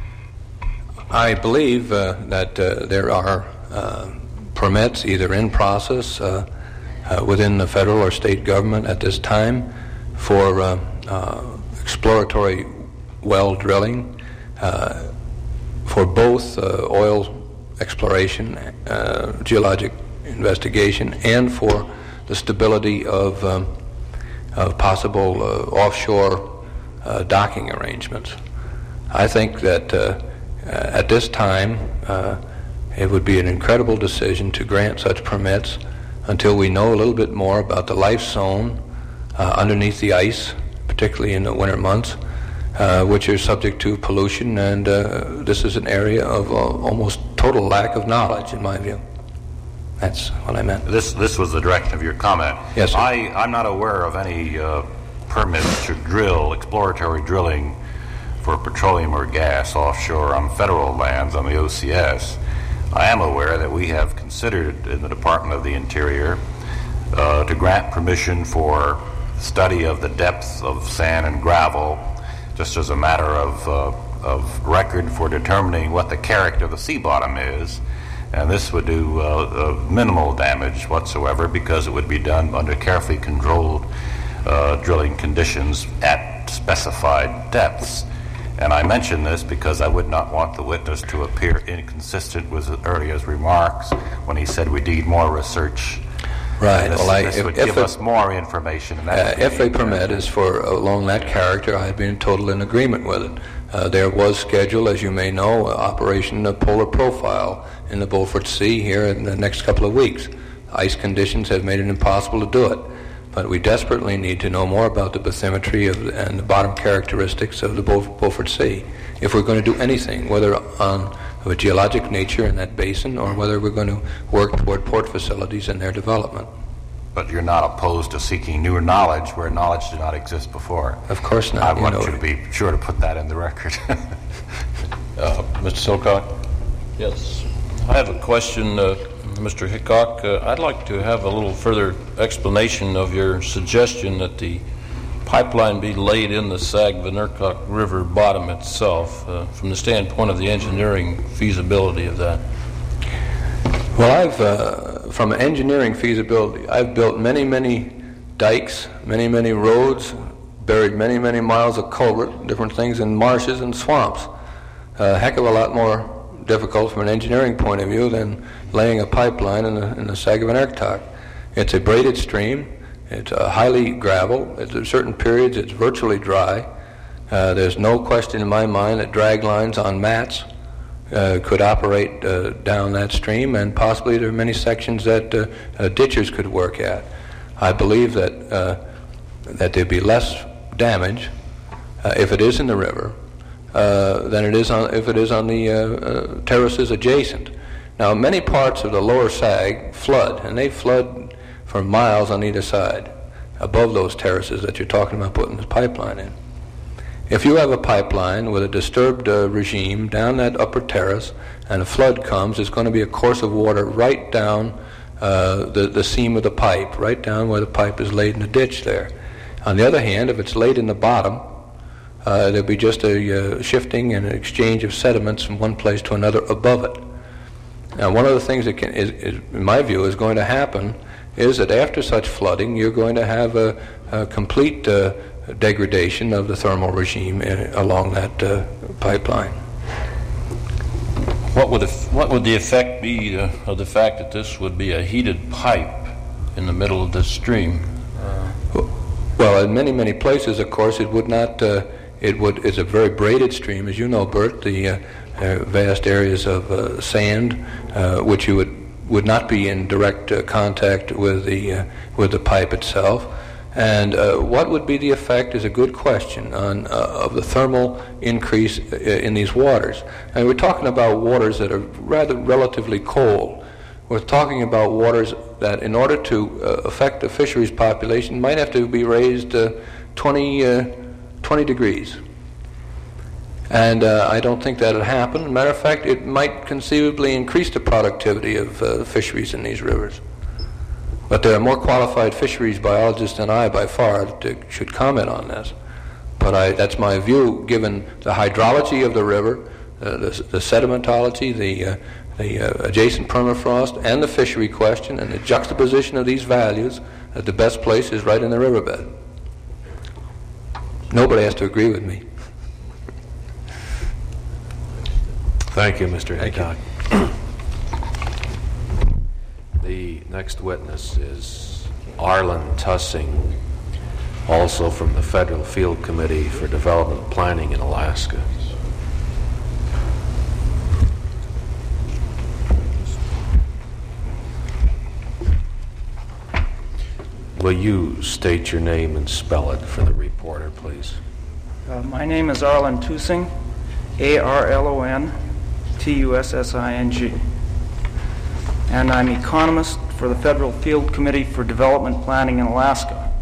I believe uh, that uh, there are uh, permits either in process uh, uh, within the federal or state government at this time for uh, uh, exploratory well drilling uh, for both uh, oil exploration, uh, geologic investigation, and for the stability of, um, of possible uh, offshore uh, docking arrangements. I think that uh, at this time uh, it would be an incredible decision to grant such permits until we know a little bit more about the life zone uh, underneath the ice, particularly in the winter months, uh, which are subject to pollution, and uh, this is an area of uh, almost total lack of knowledge, in my view. That's what I meant.
This this was the direction of your comment.
Yes, sir.
I, I'm not aware of any uh, permits to drill, exploratory drilling for petroleum or gas offshore on federal lands on the O C S. I am aware that we have considered in the Department of the Interior uh, to grant permission for study of the depth of sand and gravel, just as a matter of, uh, of record for determining what the character of the sea bottom is. And this would do uh, uh, minimal damage whatsoever because it would be done under carefully controlled uh, drilling conditions at specified depths. And I mention this because I would not want the witness to appear inconsistent with earlier's remarks when he said we need more research.
Right.
This,
well, I,
this
if,
would
if
give
a,
us more information. And that
uh, if a permit is for along that character, I'd be in total in agreement with it. Uh, there was scheduled, as you may know, uh, Operation uh, Polar Profile in the Beaufort Sea here in the next couple of weeks. Ice conditions have made it impossible to do it. But we desperately need to know more about the bathymetry of, and the bottom characteristics of the Beau- Beaufort Sea if we're going to do anything, whether on of a geologic nature in that basin or whether we're going to work toward port facilities and their development.
But you're not opposed to seeking newer knowledge where knowledge did not exist before.
Of course not.
I want
you,
you to be sure to put that in the record. uh, Mister Silcock?
Yes. I have a question, uh, Mister Hickok. Uh, I'd like to have a little further explanation of your suggestion that the pipeline be laid in the Saguenay-Norcross River bottom itself, uh, from the standpoint of the engineering feasibility of that.
Well, I've, uh, from engineering feasibility, I've built many, many dikes, many, many roads, buried many, many miles of culvert, different things in marshes and swamps. A heck of a lot more difficult from an engineering point of view than laying a pipeline in the, in the Saguenay-Norcross. It's a braided stream. It's uh, highly gravel. At certain periods, it's virtually dry. Uh, there's no question in my mind that drag lines on mats uh, could operate uh, down that stream, and possibly there are many sections that uh, uh, ditchers could work at. I believe that uh, that there'd be less damage uh, if it is in the river uh, than it is on if it is on the uh, uh, terraces adjacent. Now, many parts of the lower Sag flood, and they flood for miles on either side above those terraces that you're talking about putting this pipeline in. If you have a pipeline with a disturbed uh, regime down that upper terrace and a flood comes, there's going to be a course of water right down uh, the, the seam of the pipe, right down where the pipe is laid in the ditch there. On the other hand, if it's laid in the bottom, uh, there'll be just a uh, shifting and an exchange of sediments from one place to another above it. Now, one of the things that can, is, is, in my view, is going to happen is that after such flooding, you're going to have a, a complete uh, degradation of the thermal regime uh, along that uh, pipeline.
What would, if, what would the effect be uh, of the fact that this would be a heated pipe in the middle of the stream?
Uh, well, in many, many places, of course, it would not, uh, it would, it's a very braided stream, as you know, Bert, the uh, uh, vast areas of uh, sand, uh, which you would, would not be in direct uh, contact with the, uh, with the pipe itself. And uh, what would be the effect is a good question on uh, of the thermal increase uh, in these waters. And we're talking about waters that are rather relatively cold. We're talking about waters that, in order to uh, affect the fisheries population, might have to be raised uh, twenty, uh, twenty degrees. And uh, I don't think that would happen. As a matter of fact, it might conceivably increase the productivity of uh, fisheries in these rivers. But there are more qualified fisheries biologists than I, by far, that should comment on this. But I, that's my view, given the hydrology of the river, uh, the, the sedimentology, the, uh, the uh, adjacent permafrost, and the fishery question, and the juxtaposition of these values, that the best place is right in the riverbed. Nobody has to agree with me.
Thank you, Mister
Thank
Hickok. The next witness is Arlen Tussing, also from the Federal Field Committee for Development Planning in Alaska. Will you state your name and spell it for the reporter, please?
Uh, my name is Arlen Tussing, A R L O N T U S S I N G. And I'm economist for the Federal Field Committee for Development Planning in Alaska.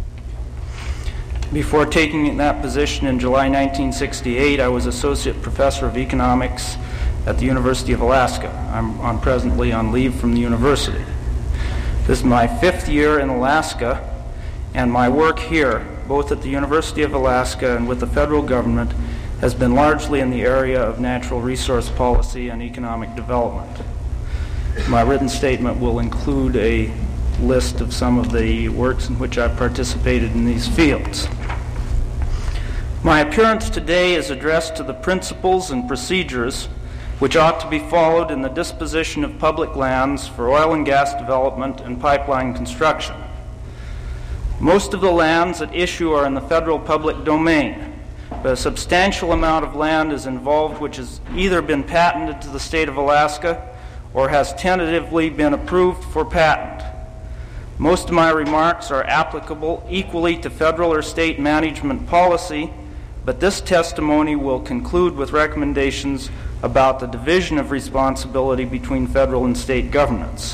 Before taking that position in July nineteen sixty-eight, I was Associate Professor of Economics at the University of Alaska. I'm on presently on leave from the university. This is my fifth year in Alaska, and my work here, both at the University of Alaska and with the federal government, has been largely in the area of natural resource policy and economic development. My written statement will include a list of some of the works in which I've participated in these fields. My appearance today is addressed to the principles and procedures which ought to be followed in the disposition of public lands for oil and gas development and pipeline construction. Most of the lands at issue are in the federal public domain, but a substantial amount of land is involved which has either been patented to the state of Alaska or has tentatively been approved for patent. Most of my remarks are applicable equally to federal or state management policy, but this testimony will conclude with recommendations about the division of responsibility between federal and state governments.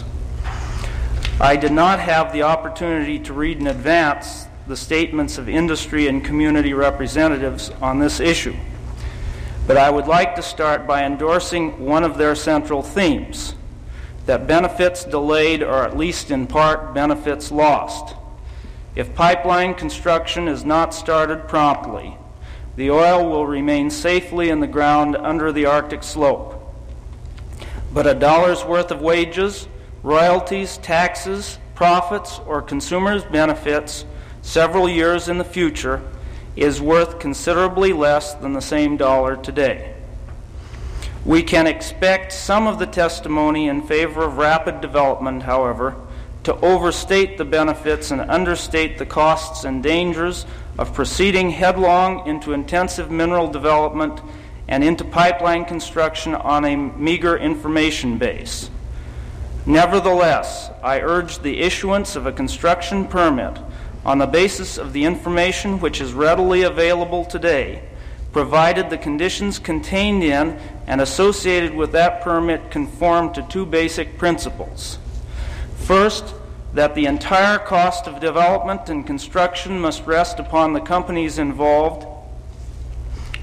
I did not have the opportunity to read in advance the statements of industry and community representatives on this issue, but I would like to start by endorsing one of their central themes, that benefits delayed are at least in part benefits lost. If pipeline construction is not started promptly, the oil will remain safely in the ground under the Arctic slope. But a dollar's worth of wages, royalties, taxes, profits, or consumers' benefits several years in the future is worth considerably less than the same dollar today. We can expect some of the testimony in favor of rapid development, however, to overstate the benefits and understate the costs and dangers of proceeding headlong into intensive mineral development and into pipeline construction on a meager information base. Nevertheless, I urge the issuance of a construction permit on the basis of the information which is readily available today, provided the conditions contained in and associated with that permit conform to two basic principles. First, that the entire cost of development and construction must rest upon the companies involved,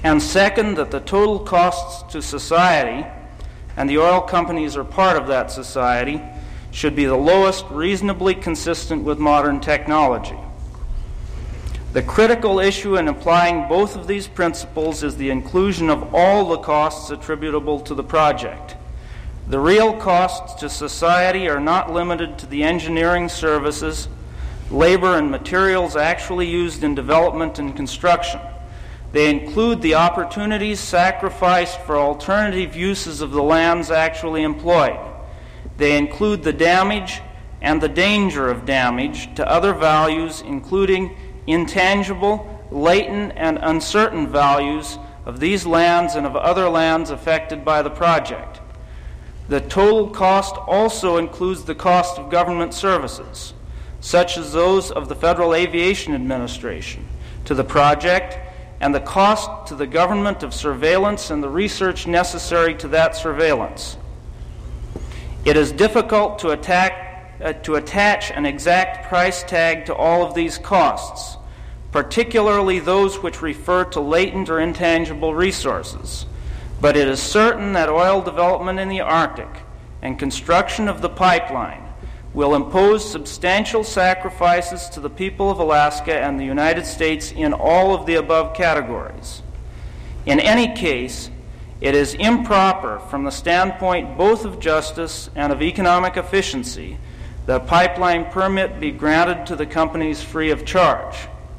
And second, that the total costs to society, and the oil companies are part of that society, should be the lowest reasonably consistent with modern technology. The critical issue in applying both of these principles is the inclusion of all the costs attributable to the project. The real costs to society are not limited to the engineering services, labor, and materials actually used in development and construction. They include the opportunities sacrificed for alternative uses of the lands actually employed. They include the damage and the danger of damage to other values, including intangible, latent, and uncertain values of these lands and of other lands affected by the project. The total cost also includes the cost of government services, such as those of the Federal Aviation Administration, to the project, and the cost to the government of surveillance and the research necessary to that surveillance. It is difficult to, attack, uh, to attach an exact price tag to all of these costs, particularly those which refer to latent or intangible resources. But it is certain that oil development in the Arctic and construction of the pipeline will impose substantial sacrifices to the people of Alaska and the United States in all of the above categories. In any case, it is improper from the standpoint both of justice and of economic efficiency that a pipeline permit be granted to the companies free of charge.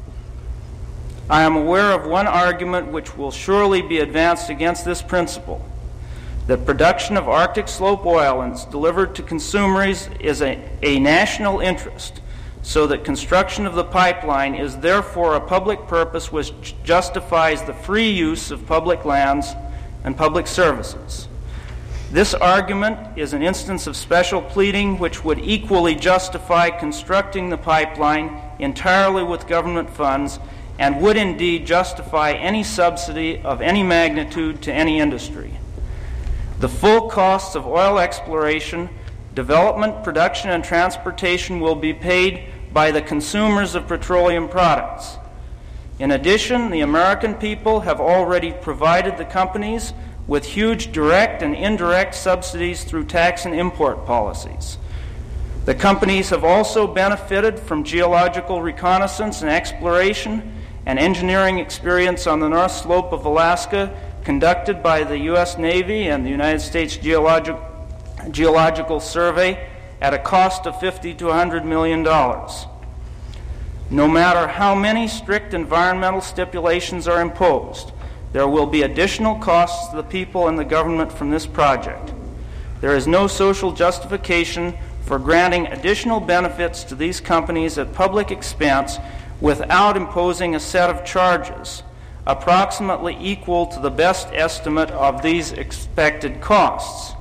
I am aware of one argument which will surely be advanced against this principle: that production of Arctic slope oil and its delivered to consumers is a, a national interest, so that construction of the pipeline is therefore a public purpose which justifies the free use of public lands and public services. This argument is an instance of special pleading which would equally justify constructing the pipeline entirely with government funds, and would indeed justify any subsidy of any magnitude to any industry. The full costs of oil exploration, development, production, and transportation will be paid by the consumers of petroleum products. In addition, the American people have already provided the companies with huge direct and indirect subsidies through tax and import policies. The companies have also benefited from geological reconnaissance and exploration and engineering experience on the North Slope of Alaska conducted by the U S Navy and the United States Geologic, Geological Survey at a cost of fifty to one hundred million dollars. No matter how many strict environmental stipulations are imposed, there will be additional costs to the people and the government from this project. There is no social justification for granting additional benefits to these companies at public expense without imposing a set of charges approximately equal to the best estimate of these expected costs.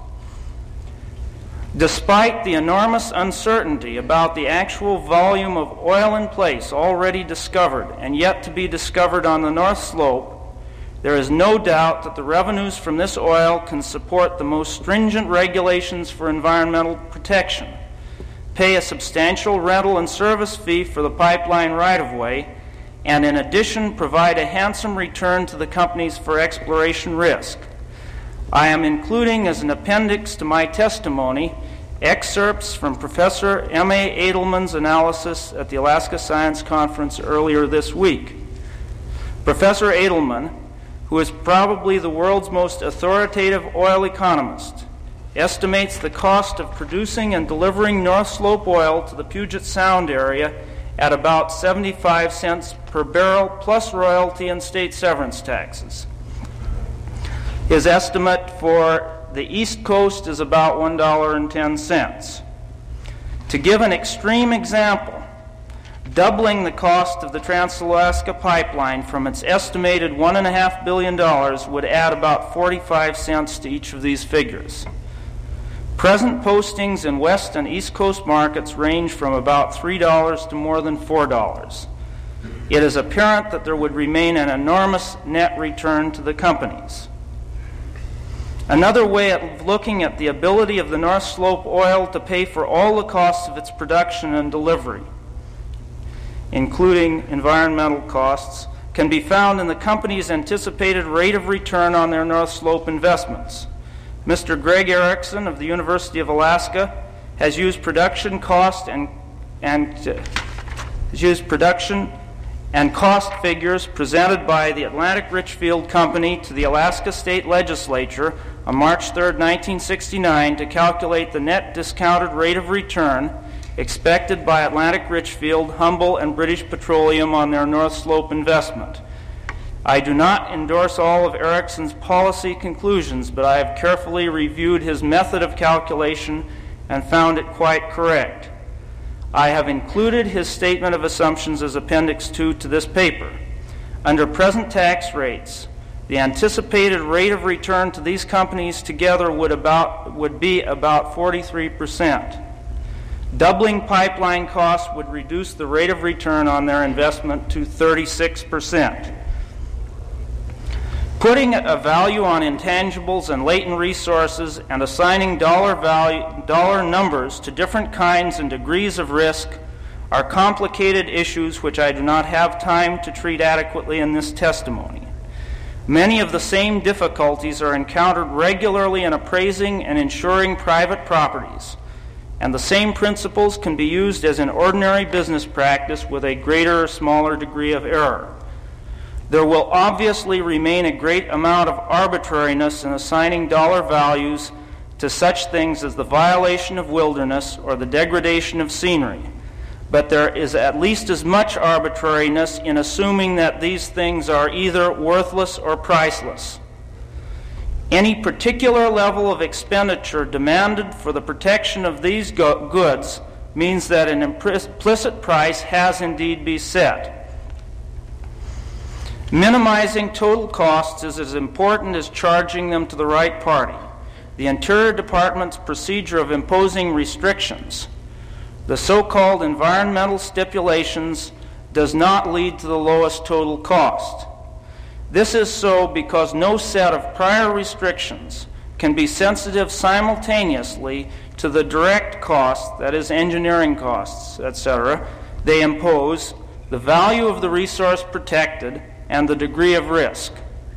Despite the enormous uncertainty about the actual volume of oil in place already discovered and yet to be discovered on the North Slope, there is no doubt that the revenues from this oil can support the most stringent regulations for environmental protection, pay a substantial rental and service fee for the pipeline right-of-way, and in addition provide a handsome return to the companies for exploration risk. I am including as an appendix to my testimony excerpts from Professor M A Edelman's analysis at the Alaska Science Conference earlier this week. Professor Edelman, who is probably the world's most authoritative oil economist, estimates the cost of producing and delivering North Slope oil to the Puget Sound area at about seventy-five cents per barrel plus royalty and state severance taxes. His estimate for the East Coast is about one dollar and ten cents. To give an extreme example, doubling the cost of the Trans-Alaska Pipeline from its estimated one point five billion dollars would add about forty-five cents to each of these figures. Present postings in West and East Coast markets range from about three dollars to more than four dollars. It is apparent that there would remain an enormous net return to the companies. Another way of looking at the ability of the North Slope oil to pay for all the costs of its production and delivery, including environmental costs, can be found in the company's anticipated rate of return on their North Slope investments. Mister Greg Erickson of the University of Alaska has used production cost and, and uh, has used production and cost figures presented by the Atlantic Richfield Company to the Alaska State Legislature on March third, nineteen sixty-nine, to calculate the net discounted rate of return expected by Atlantic Richfield, Humble, and British Petroleum on their North Slope investment. I do not endorse all of Erickson's policy conclusions, but I have carefully reviewed his method of calculation and found it quite correct. I have included his statement of assumptions as Appendix two to this paper. Under present tax rates, the anticipated rate of return to these companies together would, about, would be about forty-three percent. Doubling pipeline costs would reduce the rate of return on their investment to thirty-six percent. Putting a value on intangibles and latent resources and assigning dollar value, dollar numbers to different kinds and degrees of risk are complicated issues which I do not have time to treat adequately in this testimony. Many of the same difficulties are encountered regularly in appraising and insuring private properties, and the same principles can be used as in ordinary business practice with a greater or smaller degree of error. There will obviously remain a great amount of arbitrariness in assigning dollar values to such things as the violation of wilderness or the degradation of scenery, but there is at least as much arbitrariness in assuming that these things are either worthless or priceless. Any particular level of expenditure demanded for the protection of these go- goods means that an implicit price has indeed been set. Minimizing total costs is as important as charging them to the right party. The Interior Department's procedure of imposing restrictions, the so-called environmental stipulations, does not lead to the lowest total cost. This is so because no set of prior restrictions can be sensitive simultaneously to the direct costs, that is, engineering costs, et cetera, they impose, the value of the resource protected, and the degree of risk.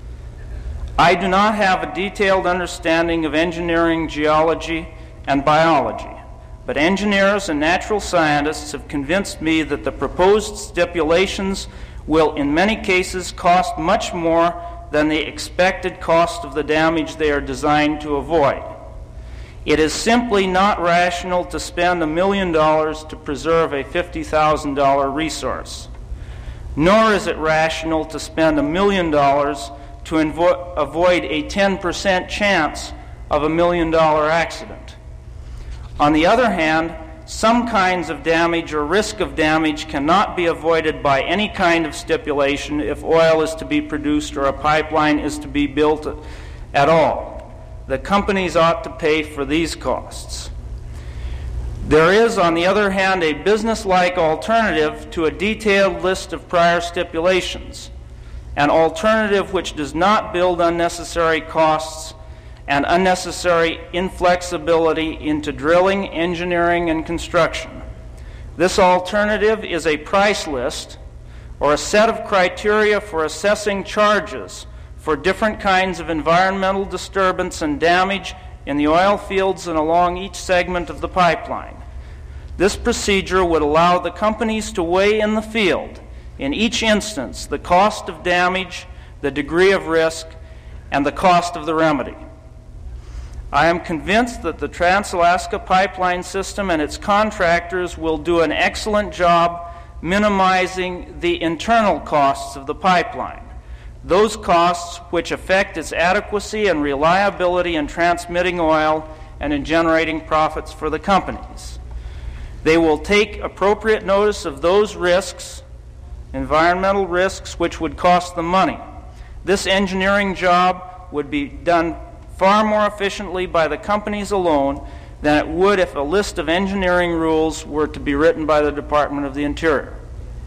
I do not have a detailed understanding of engineering, geology, and biology, but engineers and natural scientists have convinced me that the proposed stipulations will in many cases cost much more than the expected cost of the damage they are designed to avoid. It is simply not rational to spend a million dollars to preserve a fifty thousand dollars resource. Nor is it rational to spend a million dollars to invo- avoid a ten percent chance of a million dollar accident. On the other hand, some kinds of damage or risk of damage cannot be avoided by any kind of stipulation if oil is to be produced or a pipeline is to be built at all. The companies ought to pay for these costs. There is, on the other hand, a business-like alternative to a detailed list of prior stipulations, an alternative which does not build unnecessary costs and unnecessary inflexibility into drilling, engineering, and construction. This alternative is a price list or a set of criteria for assessing charges for different kinds of environmental disturbance and damage in the oil fields and along each segment of the pipeline. This procedure would allow the companies to weigh in the field, in each instance, the cost of damage, the degree of risk, and the cost of the remedy. I am convinced that the Trans-Alaska Pipeline System and its contractors will do an excellent job minimizing the internal costs of the pipeline, those costs which affect its adequacy and reliability in transmitting oil and in generating profits for the companies. They will take appropriate notice of those risks, environmental risks, which would cost them money. This engineering job would be done far more efficiently by the companies alone than it would if a list of engineering rules were to be written by the Department of the Interior.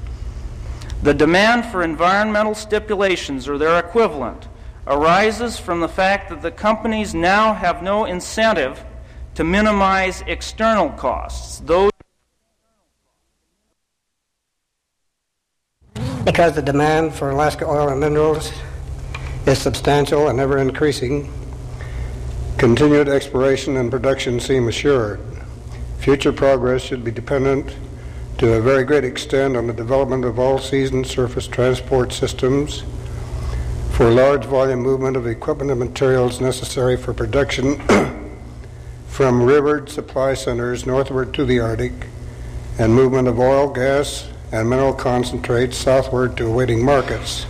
The demand for environmental stipulations or their equivalent arises from the fact that the companies now have no incentive to minimize external costs. Those
Because the demand for Alaska oil and minerals is substantial and ever increasing, continued exploration and production seem assured. Future progress should be dependent to a very great extent on the development of all-season surface transport systems for large volume movement of equipment and materials necessary for production from rivered supply centers northward to the Arctic, and movement of oil, gas, and mineral concentrates southward to awaiting markets.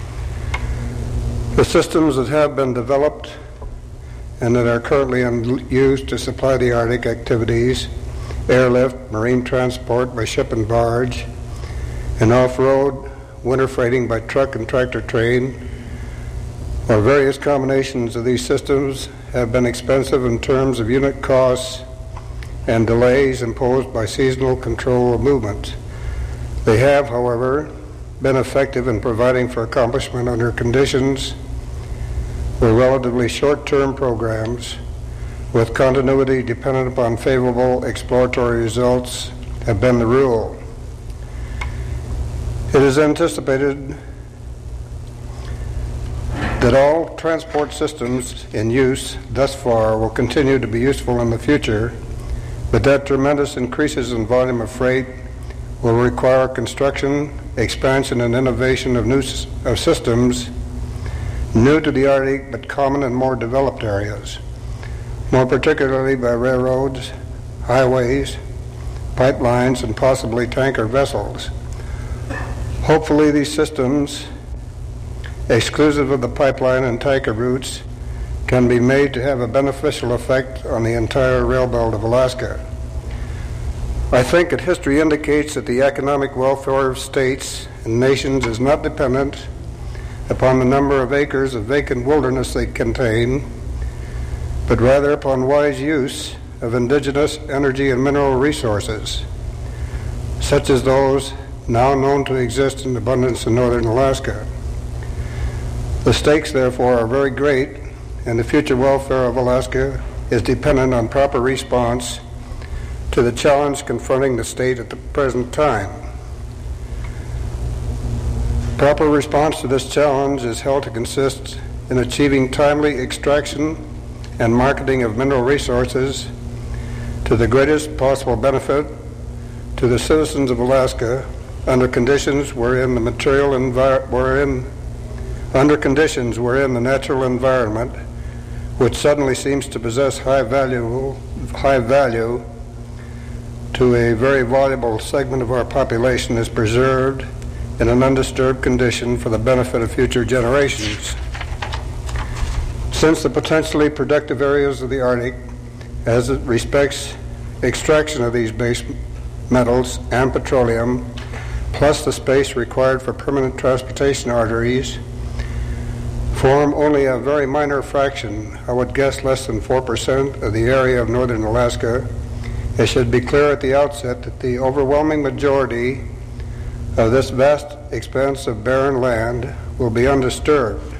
The systems that have been developed and that are currently in use to supply the Arctic activities, airlift, marine transport by ship and barge, and off-road winter freighting by truck and tractor train, or various combinations of these systems, have been expensive in terms of unit costs and delays imposed by seasonal control of movement. They have, however, been effective in providing for accomplishment under conditions where relatively short-term programs with continuity dependent upon favorable exploratory results have been the rule. It is anticipated that all transport systems in use thus far will continue to be useful in the future, but that tremendous increases in volume of freight will require construction, expansion, and innovation of new s- of systems new to the Arctic but common in more developed areas, more particularly by railroads, highways, pipelines, and possibly tanker vessels. Hopefully these systems, exclusive of the pipeline and tanker routes, can be made to have a beneficial effect on the entire rail belt of Alaska. I think that history indicates that the economic welfare of states and nations is not dependent upon the number of acres of vacant wilderness they contain, but rather upon wise use of indigenous energy and mineral resources, such as those now known to exist in abundance in northern Alaska. The stakes, therefore, are very great, and the future welfare of Alaska is dependent on proper response to the challenge confronting the state at the present time. Proper response to this challenge is held to consist in achieving timely extraction and marketing of mineral resources to the greatest possible benefit to the citizens of Alaska under conditions wherein the material envi- wherein under conditions wherein the natural environment, which suddenly seems to possess high value, high value to a very valuable segment of our population, is preserved in an undisturbed condition for the benefit of future generations. Since the potentially productive areas of the Arctic, as it respects extraction of these base metals and petroleum, plus the space required for permanent transportation arteries, form only a very minor fraction, I would guess less than four percent of the area of northern Alaska, it should be clear at the outset that the overwhelming majority of this vast expanse of barren land will be undisturbed.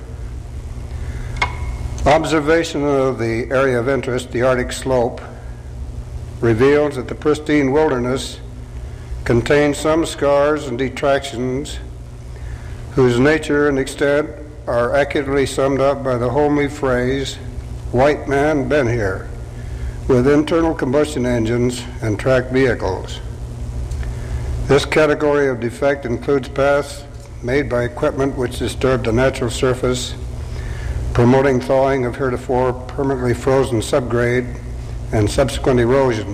Observation of the area of interest, the Arctic slope, reveals that the pristine wilderness contains some scars and detractions whose nature and extent are accurately summed up by the homely phrase, "White man been here," with internal combustion engines and tracked vehicles. This category of defect includes paths made by equipment which disturb the natural surface, promoting thawing of heretofore permanently frozen subgrade and subsequent erosion,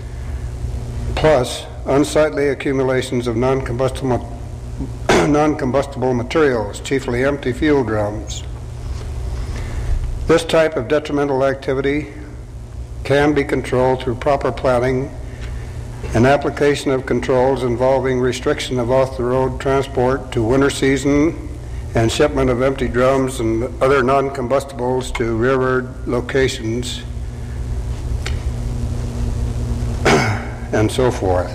plus unsightly accumulations of non-combustible non-combustible materials, chiefly empty fuel drums. This type of detrimental activity can be controlled through proper planning and application of controls involving restriction of off-the-road transport to winter season and shipment of empty drums and other non-combustibles to rearward locations and so forth.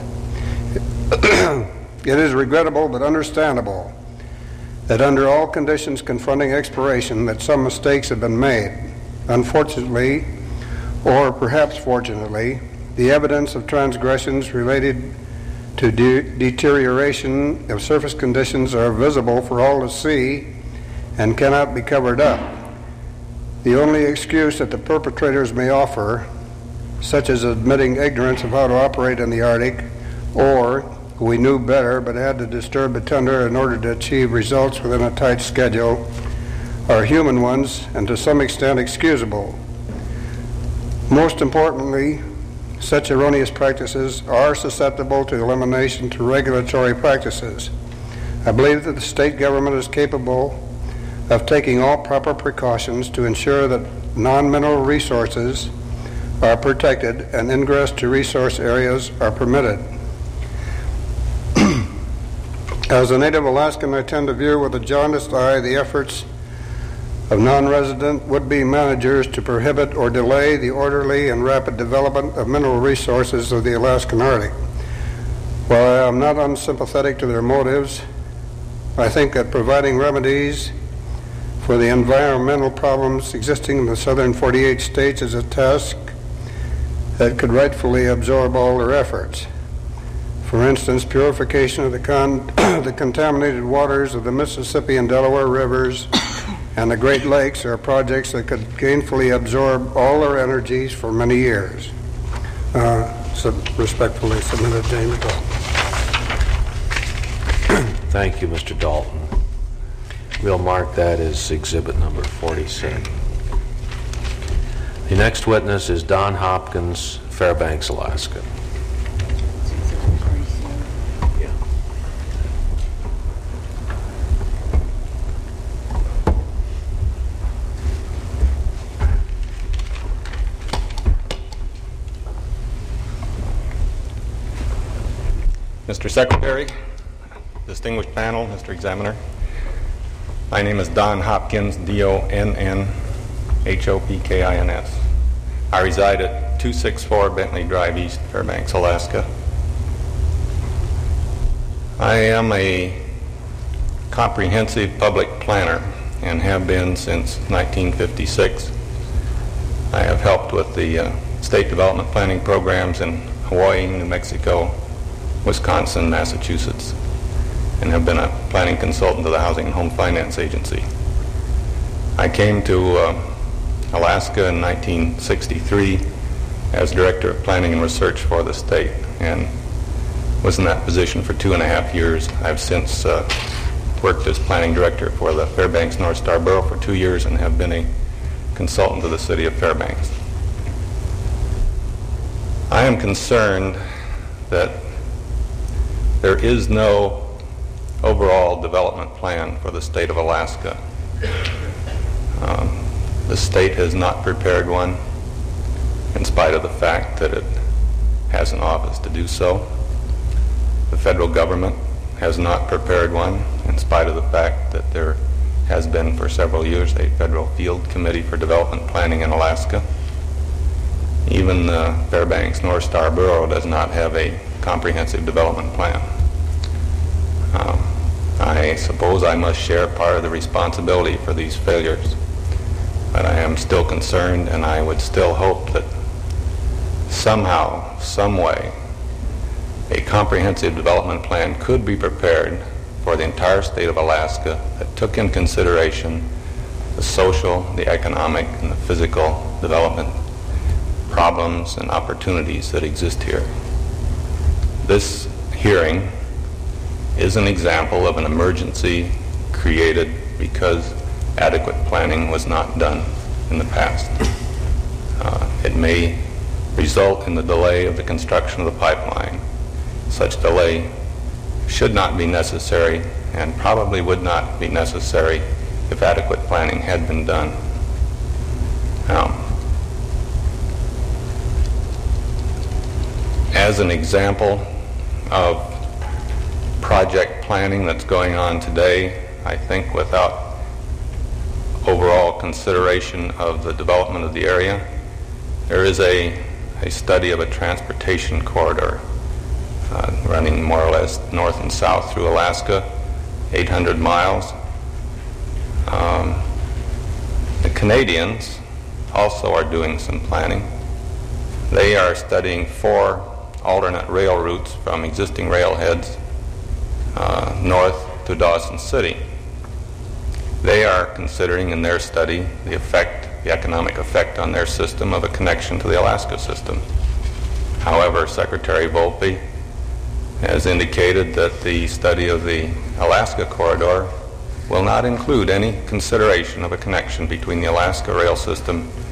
It is regrettable but understandable that under all conditions confronting exploration that some mistakes have been made. Unfortunately, or perhaps fortunately, the evidence of transgressions related to de- deterioration if surface conditions are visible for all to see and cannot be covered up. The only excuse that the perpetrators may offer, such as admitting ignorance of how to operate in the Arctic, or we knew better but had to disturb the tundra in order to achieve results within a tight schedule, are human ones and to some extent excusable. Most importantly, such erroneous practices are susceptible to elimination through regulatory practices. I believe that the state government is capable of taking all proper precautions to ensure that non-mineral resources are protected and ingress to resource areas are permitted. As a native Alaskan, I tend to view with a jaundiced eye the efforts of non-resident would-be managers to prohibit or delay the orderly and rapid development of mineral resources of the Alaskan Arctic. While I am not unsympathetic to their motives, I think that providing remedies for the environmental problems existing in the southern forty-eight states is a task that could rightfully absorb all their efforts. For instance, purification of the, con- the contaminated waters of the Mississippi and Delaware rivers and the Great Lakes are projects that could gainfully absorb all their energies for many years. Uh, so respectfully submitted, James Dalton.
Thank you, Mister Dalton. We'll mark that as exhibit number forty-seven. The next witness is Don Hopkins, Fairbanks, Alaska.
Mister Secretary, distinguished panel, Mister Examiner, my name is Don Hopkins, D O N N H O P K I N S. I reside at two sixty-four Bentley Drive East, Fairbanks, Alaska. I am a comprehensive public planner and have been since nineteen fifty-six. I have helped with the uh, state development planning programs in Hawaii, New Mexico, Wisconsin, Massachusetts, and have been a planning consultant to the Housing and Home Finance Agency. I came to uh, Alaska in nineteen sixty-three as Director of Planning and Research for the state, and was in that position for two and a half years. I've since uh, worked as Planning Director for the Fairbanks North Star Borough for two years and have been a consultant to the City of Fairbanks. I am concerned that there is no overall development plan for the state of Alaska. Um, the state has not prepared one, in spite of the fact that it has an office to do so. The federal government has not prepared one, in spite of the fact that there has been for several years a federal field committee for development planning in Alaska. Even the Fairbanks North Star Borough does not have a comprehensive development plan. Um, I suppose I must share part of the responsibility for these failures, but I am still concerned, and I would still hope that somehow, some way, a comprehensive development plan could be prepared for the entire state of Alaska that took in consideration the social, the economic, and the physical development problems and opportunities that exist here. This hearing is an example of an emergency created because adequate planning was not done in the past. Uh, it may result in the delay of the construction of the pipeline. Such delay should not be necessary and probably would not be necessary if adequate planning had been done. Now, as an example of project planning that's going on today, I think without overall consideration of the development of the area, there is a, a study of a transportation corridor uh, running more or less north and south through Alaska, eight hundred miles. Um, the Canadians also are doing some planning. They are studying four alternate rail routes from existing railheads uh, north to Dawson City. They are considering in their study the effect, the economic effect on their system of a connection to the Alaska system. However, Secretary Volpe has indicated that the study of the Alaska corridor will not include any consideration of a connection between the Alaska rail system